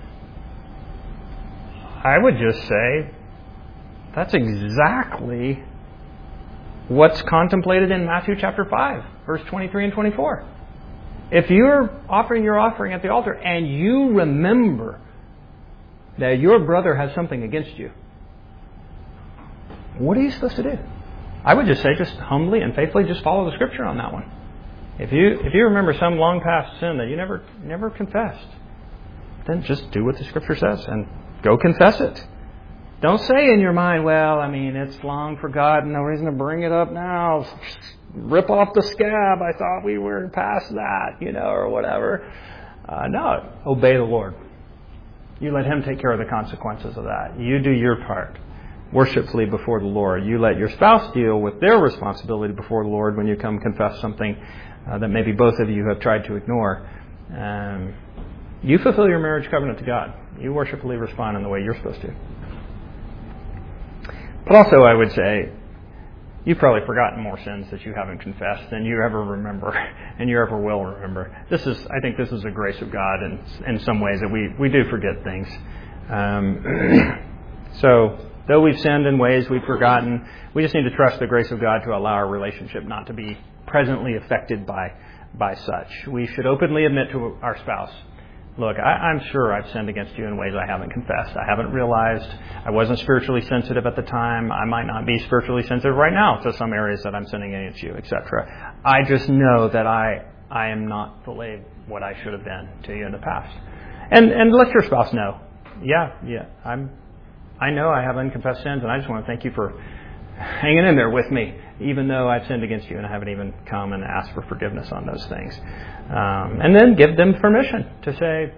I would just say that's exactly what's contemplated in Matthew chapter five, verse twenty-three and twenty-four. If you're offering your offering at the altar and you remember that your brother has something against you, what are you supposed to do? I would just say just humbly and faithfully just follow the Scripture on that one. If you if you remember some long past sin that you never never confessed, then just do what the Scripture says and go confess it. Don't say in your mind, well, I mean, it's long forgotten, no reason to bring it up now. Rip off the scab, I thought we were past that, you know, or whatever. Uh, no, obey the Lord. You let Him take care of the consequences of that. You do your part worshipfully before the Lord. You let your spouse deal with their responsibility before the Lord when you come confess something uh, that maybe both of you have tried to ignore. Um, you fulfill your marriage covenant to God. You worshipfully respond in the way you're supposed to. But also, I would say, you've probably forgotten more sins that you haven't confessed than you ever remember, and you ever will remember. This is, I think, this is the grace of God, in in some ways that we we do forget things. Um, so, though we've sinned in ways we've forgotten, we just need to trust the grace of God to allow our relationship not to be presently affected by by such. We should openly admit to our spouse, look, I, I'm sure I've sinned against you in ways I haven't confessed. I haven't realized. I wasn't spiritually sensitive at the time. I might not be spiritually sensitive right now to some areas that I'm sinning against you, et cetera. I just know that I I am not fully what I should have been to you in the past. And and let your spouse know. Yeah, yeah, I'm. I know I have unconfessed sins, and I just want to thank you for hanging in there with me, even though I've sinned against you and I haven't even come and asked for forgiveness on those things. Um, and then give them permission to say,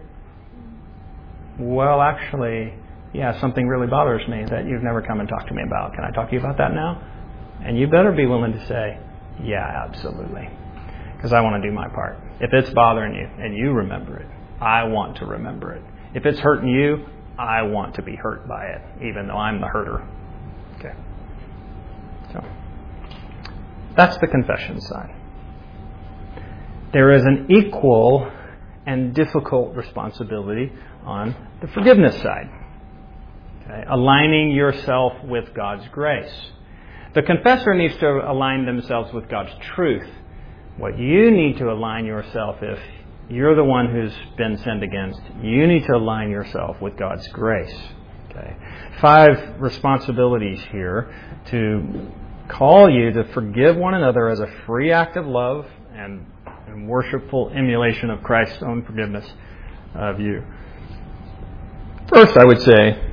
well, actually, yeah, something really bothers me that you've never come and talked to me about. Can I talk to you about that now? And you better be willing to say, yeah, absolutely, because I want to do my part. If it's bothering you and you remember it, I want to remember it. If it's hurting you, I want to be hurt by it, even though I'm the hurter. Okay. So, that's the confession side. There is an equal and difficult responsibility on the forgiveness side. Okay? Aligning yourself with God's grace. The confessor needs to align themselves with God's truth. What you need to align yourself, if you're the one who's been sinned against, you need to align yourself with God's grace. Okay? Five responsibilities here to call you to forgive one another as a free act of love and, and worshipful emulation of Christ's own forgiveness of you. First, I would say,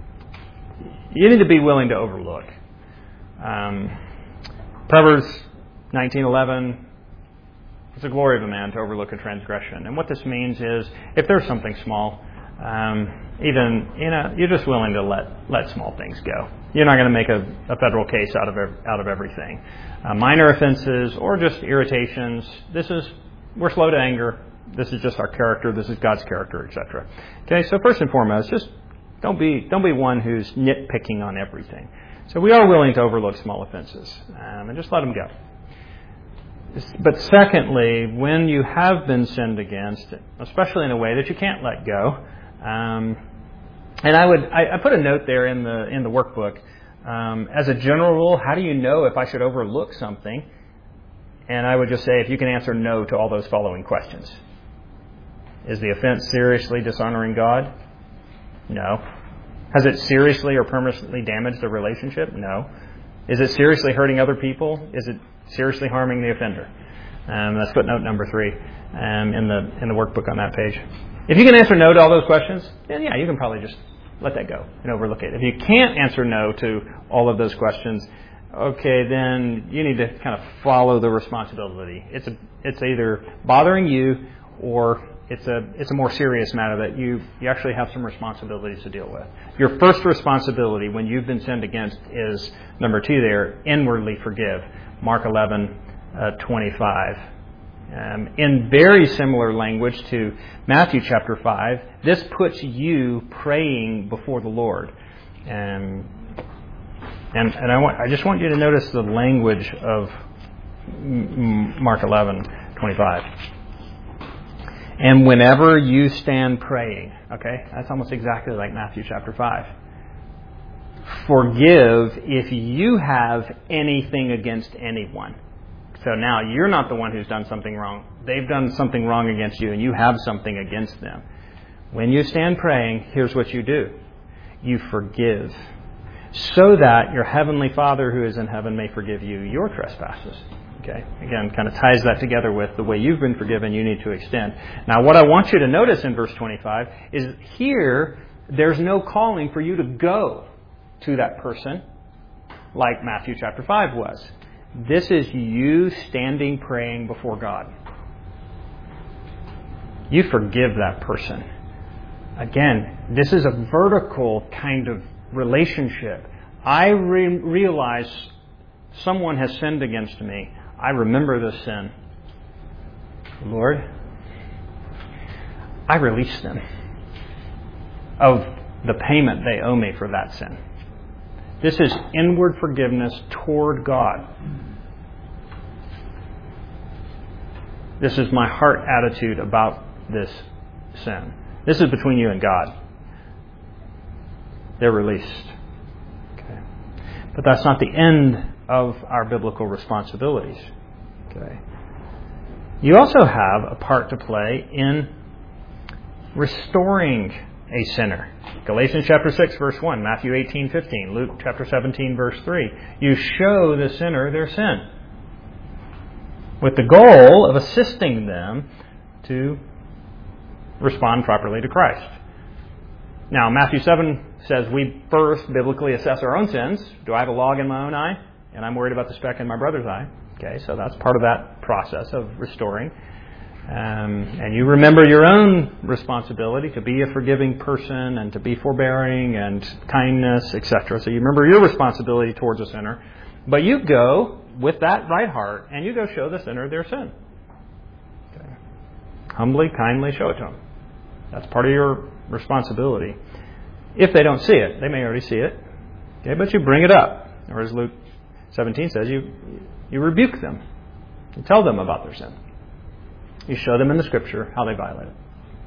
you need to be willing to overlook. Um, Proverbs nineteen eleven, it's the glory of a man to overlook a transgression. And what this means is, if there's something small, um, even, you know, you're just willing to let let small things go. You're not going to make a, a federal case out of out of everything. Uh, minor offenses or just irritations. This is we're slow to anger. This is just our character. This is God's character, et cetera. Okay, so first and foremost, just don't be don't be one who's nitpicking on everything. So we are willing to overlook small offenses um, and just let them go. But secondly, when you have been sinned against, especially in a way that you can't let go, um, and I would I, I put a note there in the in the workbook. Um, as a general rule, how do you know if I should overlook something? And I would just say, if you can answer no to all those following questions. Is the offense seriously dishonoring God? No. Has it seriously or permanently damaged the relationship? No. Is it seriously hurting other people? Is it seriously harming the offender? Um, that's footnote number three um, in the in the workbook on that page. If you can answer no to all those questions, then yeah, you can probably just let that go and overlook it. If you can't answer no to all of those questions, okay, then you need to kind of follow the responsibility. It's a, it's either bothering you or it's a it's a more serious matter that you, you actually have some responsibilities to deal with. Your first responsibility when you've been sinned against is, number two there, inwardly forgive. Mark eleven, twenty-five. Um, in very similar language to Matthew chapter five, this puts you praying before the Lord. Um, and and I, want, I just want you to notice the language of Mark eleven, twenty-five. And whenever you stand praying, okay, that's almost exactly like Matthew chapter five. Forgive if you have anything against anyone. So now you're not the one who's done something wrong. They've done something wrong against you and you have something against them. When you stand praying, here's what you do. You forgive, so that your heavenly Father who is in heaven may forgive you your trespasses. Okay, again, kind of ties that together with the way you've been forgiven, you need to extend. Now, what I want you to notice in verse twenty-five is here, there's no calling for you to go to that person like Matthew chapter five was. This is you standing praying before God. You forgive that person. Again, this is a vertical kind of relationship. I re- realize someone has sinned against me. I remember this sin. Lord, I release them of the payment they owe me for that sin. This is inward forgiveness toward God. This is my heart attitude about this sin. This is between you and God. They're released. Okay. But that's not the end of our biblical responsibilities. Okay. You also have a part to play in restoring a sinner. Galatians chapter six, verse one, Matthew eighteen, fifteen, Luke chapter seventeen, verse three. You show the sinner their sin, with the goal of assisting them to respond properly to Christ. Now, Matthew seven says we first biblically assess our own sins. Do I have a log in my own eye? And I'm worried about the speck in my brother's eye. Okay, so that's part of that process of restoring. Um, and you remember your own responsibility to be a forgiving person and to be forbearing and kindness, et cetera. So you remember your responsibility towards a sinner. But you go with that right heart and you go show the sinner their sin. Okay. Humbly, kindly show it to them. That's part of your responsibility. If they don't see it, they may already see it. Okay, but you bring it up. Or as Luke seventeen says, you you rebuke them. You tell them about their sin. You show them in the Scripture how they violate it.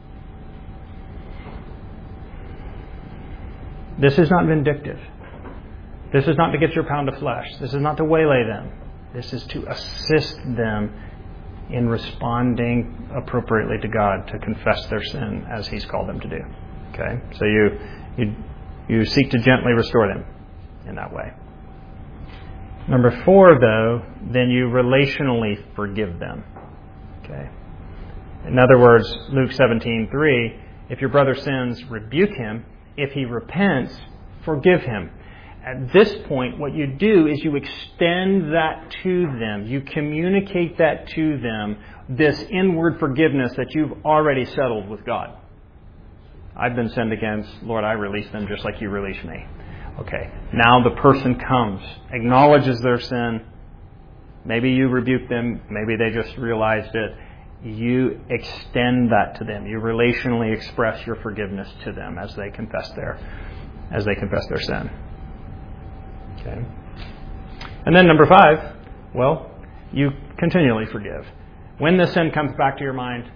This is not vindictive. This is not to get your pound of flesh. This is not to waylay them. This is to assist them in responding appropriately to God, to confess their sin as He's called them to do. Okay? So you you you seek to gently restore them in that way. Number four, though, then you relationally forgive them. Okay? In other words, Luke seventeen three, if your brother sins, rebuke him. If he repents, forgive him. At this point, what you do is you extend that to them. You communicate that to them, this inward forgiveness that you've already settled with God. I've been sinned against. Lord, I release them just like you release me. Okay, now the person comes, acknowledges their sin. Maybe you rebuke them. Maybe they just realized it. You extend that to them. You relationally express your forgiveness to them as they confess their, as they confess their sin. Okay. And then number five, well, you continually forgive. When the sin comes back to your mind,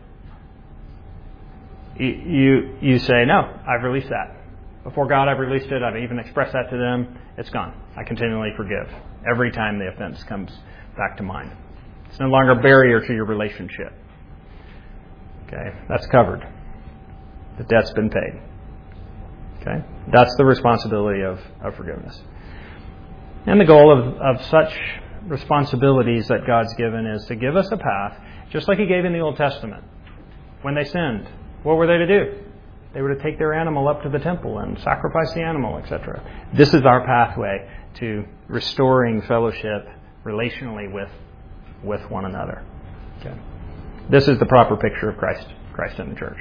you you, you say, no, I've released that. Before God, I've released it. I've even expressed that to them. It's gone. I continually forgive every time the offense comes back to mind. It's no longer a barrier to your relationship. Okay, that's covered. The debt's been paid. Okay, that's the responsibility of, of forgiveness. And the goal of, of such responsibilities that God's given is to give us a path, just like He gave in the Old Testament. When they sinned, what were they to do? They were to take their animal up to the temple and sacrifice the animal, et cetera. This is our pathway to restoring fellowship relationally with, with one another. Okay. This is the proper picture of Christ, Christ in the church.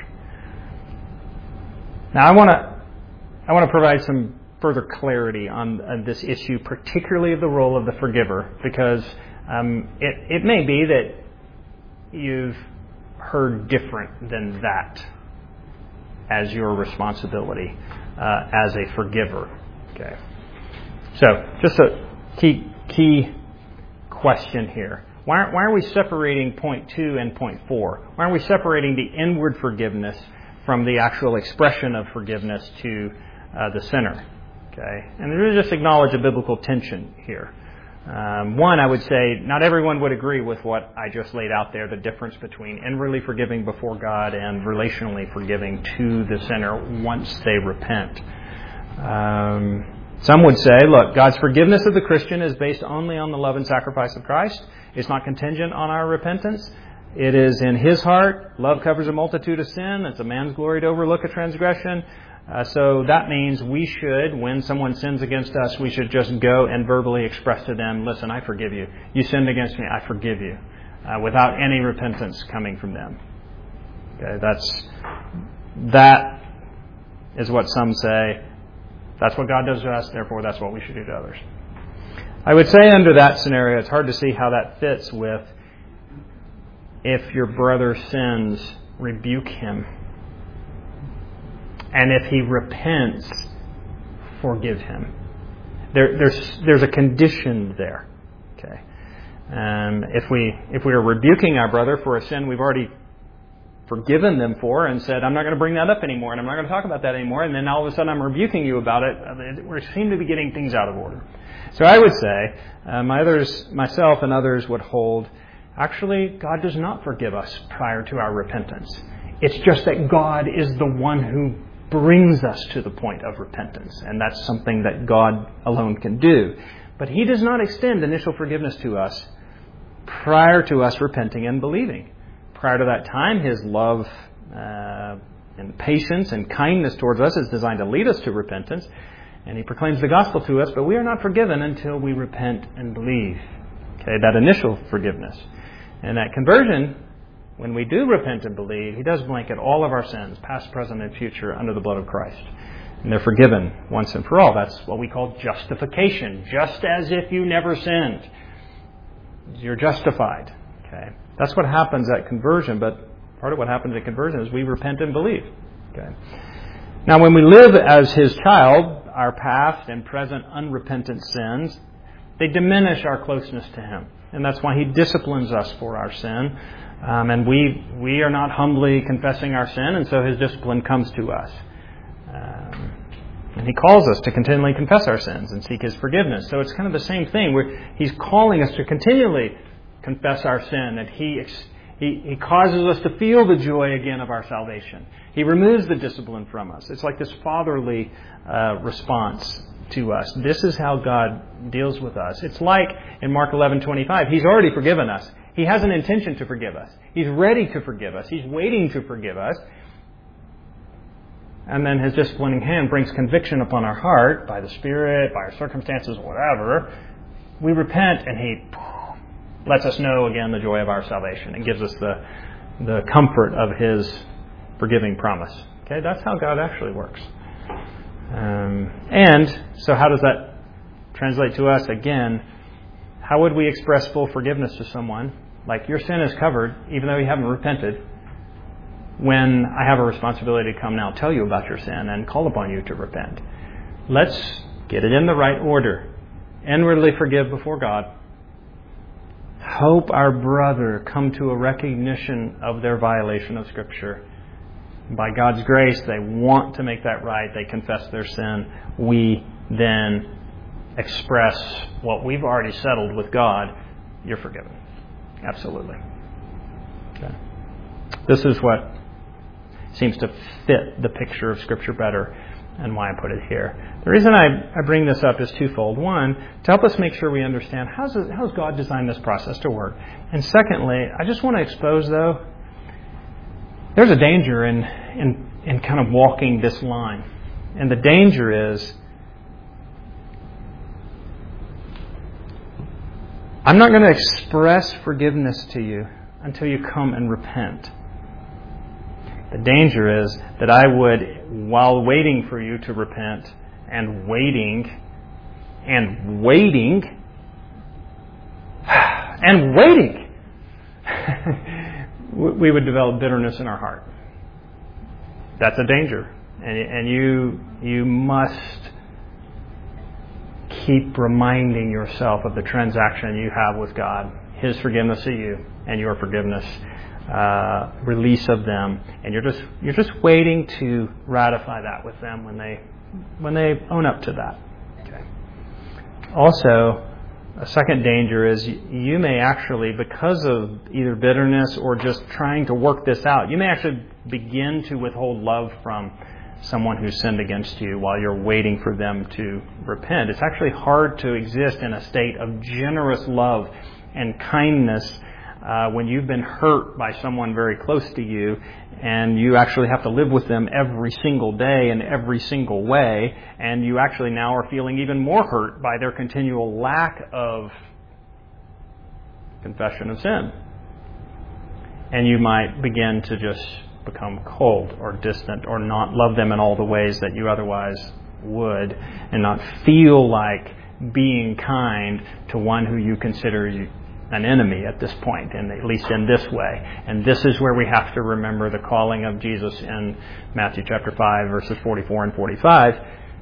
Now, I want to I want to provide some further clarity on uh, this issue, particularly of the role of the forgiver, because um, it it may be that you've heard different than that as your responsibility uh, as a forgiver. Okay. So, just a key key question here. Why aren't, why are we separating point two and point four? Why aren't we separating the inward forgiveness from the actual expression of forgiveness to uh, the sinner? Okay, and there is just acknowledge a biblical tension here. Um, one, I would say, not everyone would agree with what I just laid out there, the difference between inwardly forgiving before God and relationally forgiving to the sinner once they repent. Um, some would say, look, God's forgiveness of the Christian is based only on the love and sacrifice of Christ. It's not contingent on our repentance. It is in His heart. Love covers a multitude of sin. It's a man's glory to overlook a transgression. Uh, so that means we should, when someone sins against us, we should just go and verbally express to them, listen, I forgive you. You sinned against me, I forgive you. Uh, without any repentance coming from them. Okay, that's, that is what some say. That's what God does to us, therefore that's what we should do to others. I would say under that scenario, it's hard to see how that fits with if your brother sins, rebuke him. And if he repents, forgive him. There, there's there's a condition there. Okay. Um, if we if we are rebuking our brother for a sin we've already forgiven them for and said, I'm not going to bring that up anymore and I'm not going to talk about that anymore, and then all of a sudden I'm rebuking you about it, we seem to be getting things out of order. So I would say, uh, my others, myself and others would hold, actually, God does not forgive us prior to our repentance. It's just that God is the one who brings us to the point of repentance, and that's something that God alone can do. But He does not extend initial forgiveness to us prior to us repenting and believing. Prior to that time, His love uh, and patience and kindness towards us is designed to lead us to repentance, and He proclaims the gospel to us, but we are not forgiven until we repent and believe. Okay, that initial forgiveness. And that conversion, when we do repent and believe, He does blanket all of our sins, past, present, and future, under the blood of Christ. And they're forgiven once and for all. That's what we call justification. Just as if you never sinned. You're justified. Okay, that's what happens at conversion, but part of what happens at conversion is we repent and believe. Okay. Now, when we live as His child, our past and present unrepentant sins, they diminish our closeness to Him. And that's why He disciplines us for our sin. Um, and we we are not humbly confessing our sin, and so His discipline comes to us. Um, and He calls us to continually confess our sins and seek His forgiveness. So it's kind of the same thing. Where He's calling us to continually confess our sin, and He He, he causes us to feel the joy again of our salvation. He removes the discipline from us. It's like this fatherly uh, response to us. This is how God deals with us. It's like in Mark eleven twenty-five, He's already forgiven us. He has an intention to forgive us. He's ready to forgive us. He's waiting to forgive us. And then His disciplining hand brings conviction upon our heart by the Spirit, by our circumstances, whatever. We repent, and He lets us know again the joy of our salvation and gives us the the comfort of His forgiving promise. Okay, that's how God actually works. Um, and so how does that translate to us? Again, how would we express full forgiveness to someone? Like, your sin is covered, even though you haven't repented, when I have a responsibility to come now tell you about your sin and call upon you to repent. Let's get it in the right order. Inwardly forgive before God. Hope our brother come to a recognition of their violation of Scripture. By God's grace, they want to make that right. They confess their sin. We then express what we've already settled with God. You're forgiven. Absolutely. Okay. This is what seems to fit the picture of Scripture better. and why I put it here. The reason I, I bring this up is twofold. One, to help us make sure we understand how's, it, how's God designed this process to work. And secondly, I just want to expose, though, there's a danger in, in, in kind of walking this line. And the danger is, I'm not going to express forgiveness to you until you come and repent. The danger is that I would, while waiting for you to repent, and waiting, and waiting, and waiting, we would develop bitterness in our heart. That's a danger. And, and you, you must keep reminding yourself of the transaction you have with God, His forgiveness of you, and your forgiveness, uh, release of them, and you're just you're just waiting to ratify that with them when they when they own up to that. Okay. Also, a second danger is you may actually, because of either bitterness or just trying to work this out, you may actually begin to withhold love from someone who sinned against you while you're waiting for them to repent. It's actually hard to exist in a state of generous love and kindness uh, when you've been hurt by someone very close to you, and you actually have to live with them every single day in every single way, and you actually now are feeling even more hurt by their continual lack of confession of sin. And you might begin to just become cold or distant or not love them in all the ways that you otherwise would, and not feel like being kind to one who you consider an enemy at this point, and at least in this way. And this is where we have to remember the calling of Jesus in Matthew chapter five, verses forty-four and forty-five,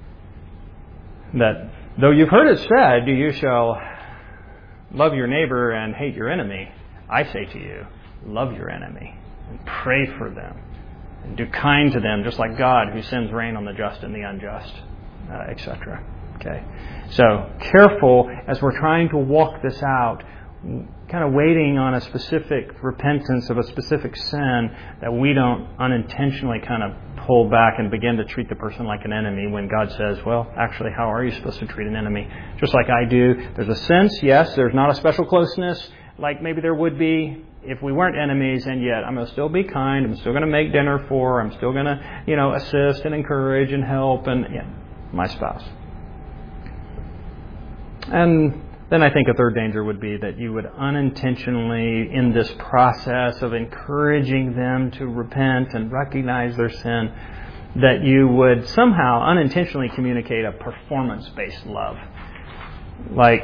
that though you've heard it said, you shall love your neighbor and hate your enemy, I say to you, love your enemy and pray for them and do kind to them, just like God, who sends rain on the just and the unjust, uh, et cetera. Okay, so careful as we're trying to walk this out, kind of waiting on a specific repentance of a specific sin, that we don't unintentionally kind of pull back and begin to treat the person like an enemy when God says, well, actually, how are you supposed to treat an enemy? Just like I do. There's a sense, yes, there's not a special closeness like maybe there would be if we weren't enemies, and yet I'm going to still be kind, I'm still going to make dinner for her, I'm still going to, you know, assist and encourage and help and yeah, my spouse. And then I think a third danger would be that you would unintentionally, in this process of encouraging them to repent and recognize their sin, that you would somehow unintentionally communicate a performance-based love. Like,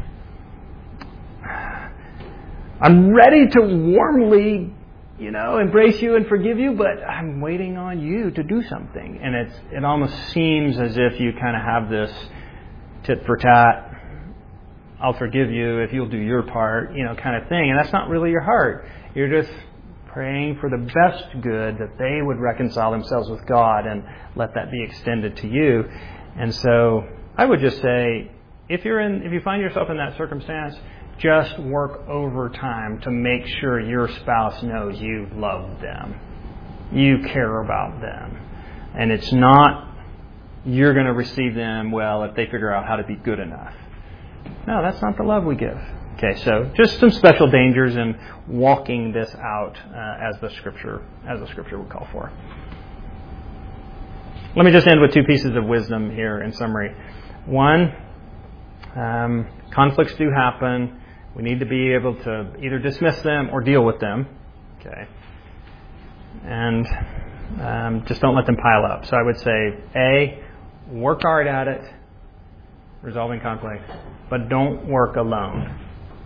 I'm ready to warmly, you know, embrace you and forgive you, but I'm waiting on you to do something. And it's it almost seems as if you kind of have this tit for tat, I'll forgive you if you'll do your part, you know, kind of thing. And that's not really your heart. You're just praying for the best good, that they would reconcile themselves with God and let that be extended to you. And so I would just say, if you're in, if you find yourself in that circumstance, just work overtime to make sure your spouse knows you love them. You care about them. And it's not you're going to receive them well if they figure out how to be good enough. No, that's not the love we give. Okay, so just some special dangers in walking this out uh, as the scripture as the scripture would call for. Let me just end with two pieces of wisdom here in summary. One, um, conflicts do happen. We need to be able to either dismiss them or deal with them. Okay, and um, just don't let them pile up. So I would say, A, work hard at it, resolving conflict, but don't work alone.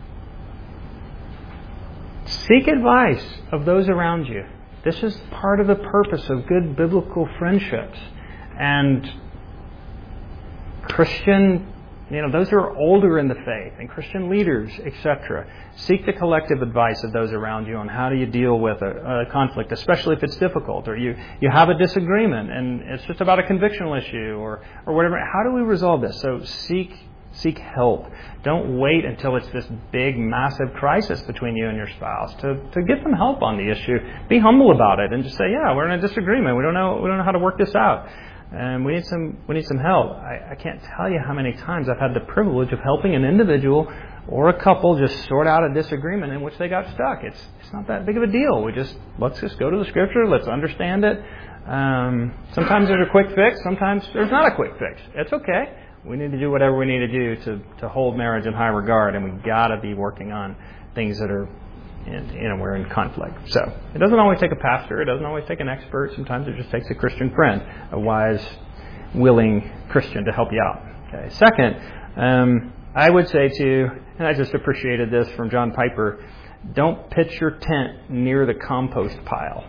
Seek advice of those around you. This is part of the purpose of good biblical friendships. And Christian, you know, those who are older in the faith, and Christian leaders, et cetera. Seek the collective advice of those around you on how do you deal with a, a conflict, especially if it's difficult, or you, you have a disagreement and it's just about a convictional issue or, or whatever. How do we resolve this? So seek Seek help. Don't wait until it's this big, massive crisis between you and your spouse to, to get them help on the issue. Be humble about it and just say, yeah, we're in a disagreement. We don't know we don't know how to work this out. and we need some we need some help. I, I can't tell you how many times I've had the privilege of helping an individual or a couple just sort out a disagreement in which they got stuck. It's it's not that big of a deal. We just let's just go to the Scripture. Let's understand it. Um, sometimes there's a quick fix. Sometimes there's not a quick fix. It's okay. We need to do whatever we need to do to, to hold marriage in high regard, and we got to be working on things that are, in, you know, we're in conflict. So it doesn't always take a pastor. It doesn't always take an expert. Sometimes it just takes a Christian friend, a wise, willing Christian to help you out. Okay. Second, um, I would say to, and I just appreciated this from John Piper, don't pitch your tent near the compost pile.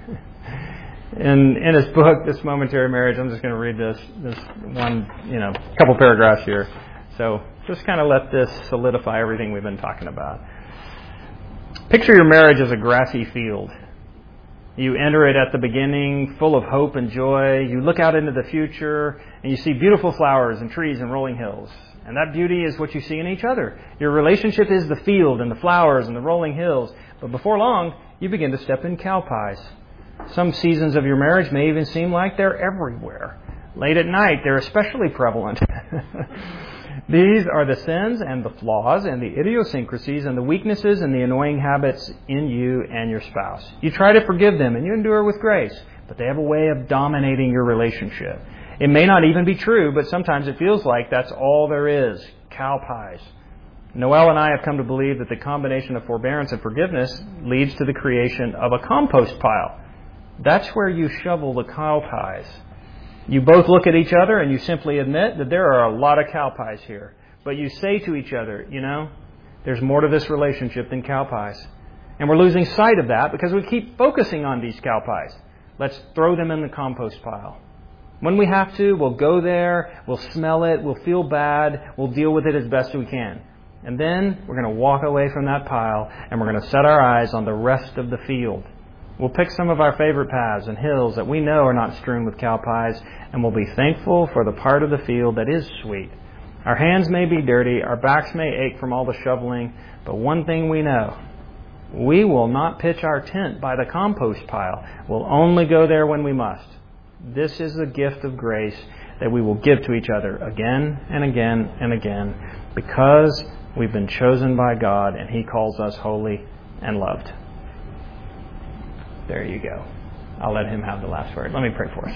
In in his book, This Momentary Marriage, I'm just going to read this this one, you know, couple paragraphs here. So just kind of let this solidify everything we've been talking about. Picture your marriage as a grassy field. You enter it at the beginning, full of hope and joy. You look out into the future, and you see beautiful flowers and trees and rolling hills. And that beauty is what you see in each other. Your relationship is the field and the flowers and the rolling hills. But before long, you begin to step in cow pies. Some seasons of your marriage may even seem like they're everywhere. Late at night, they're especially prevalent. These are the sins and the flaws and the idiosyncrasies and the weaknesses and the annoying habits in you and your spouse. You try to forgive them and you endure with grace, but they have a way of dominating your relationship. It may not even be true, but sometimes it feels like that's all there is, cow pies. Noel and I have come to believe that the combination of forbearance and forgiveness leads to the creation of a compost pile. That's where you shovel the cow pies. You both look at each other and you simply admit that there are a lot of cow pies here. But you say to each other, you know, there's more to this relationship than cow pies. And we're losing sight of that because we keep focusing on these cow pies. Let's throw them in the compost pile. When we have to, we'll go there, we'll smell it, we'll feel bad, we'll deal with it as best we can. And then we're going to walk away from that pile and we're going to set our eyes on the rest of the field. We'll pick some of our favorite paths and hills that we know are not strewn with cow pies, and we'll be thankful for the part of the field that is sweet. Our hands may be dirty, our backs may ache from all the shoveling, but one thing we know, we will not pitch our tent by the compost pile. We'll only go there when we must. This is the gift of grace that we will give to each other again and again and again because we've been chosen by God and He calls us holy and loved. There you go. I'll let Him have the last word. Let me pray for us.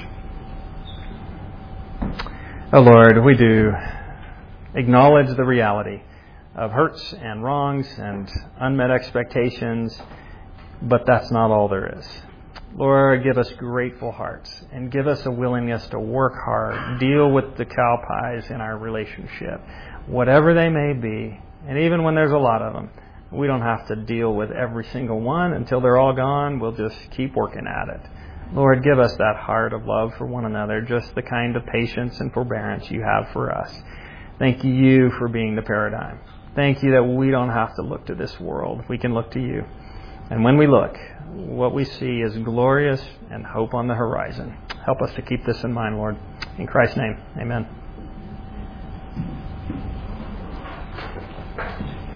Oh Lord, we do acknowledge the reality of hurts and wrongs and unmet expectations, but that's not all there is. Lord, give us grateful hearts and give us a willingness to work hard, deal with the cow pies in our relationship, whatever they may be, and even when there's a lot of them. We don't have to deal with every single one until they're all gone. We'll just keep working at it. Lord, give us that heart of love for one another, just the kind of patience and forbearance you have for us. Thank you for being the paradigm. Thank you that we don't have to look to this world. We can look to you. And when we look, what we see is glorious and hope on the horizon. Help us to keep this in mind, Lord. In Christ's name, amen.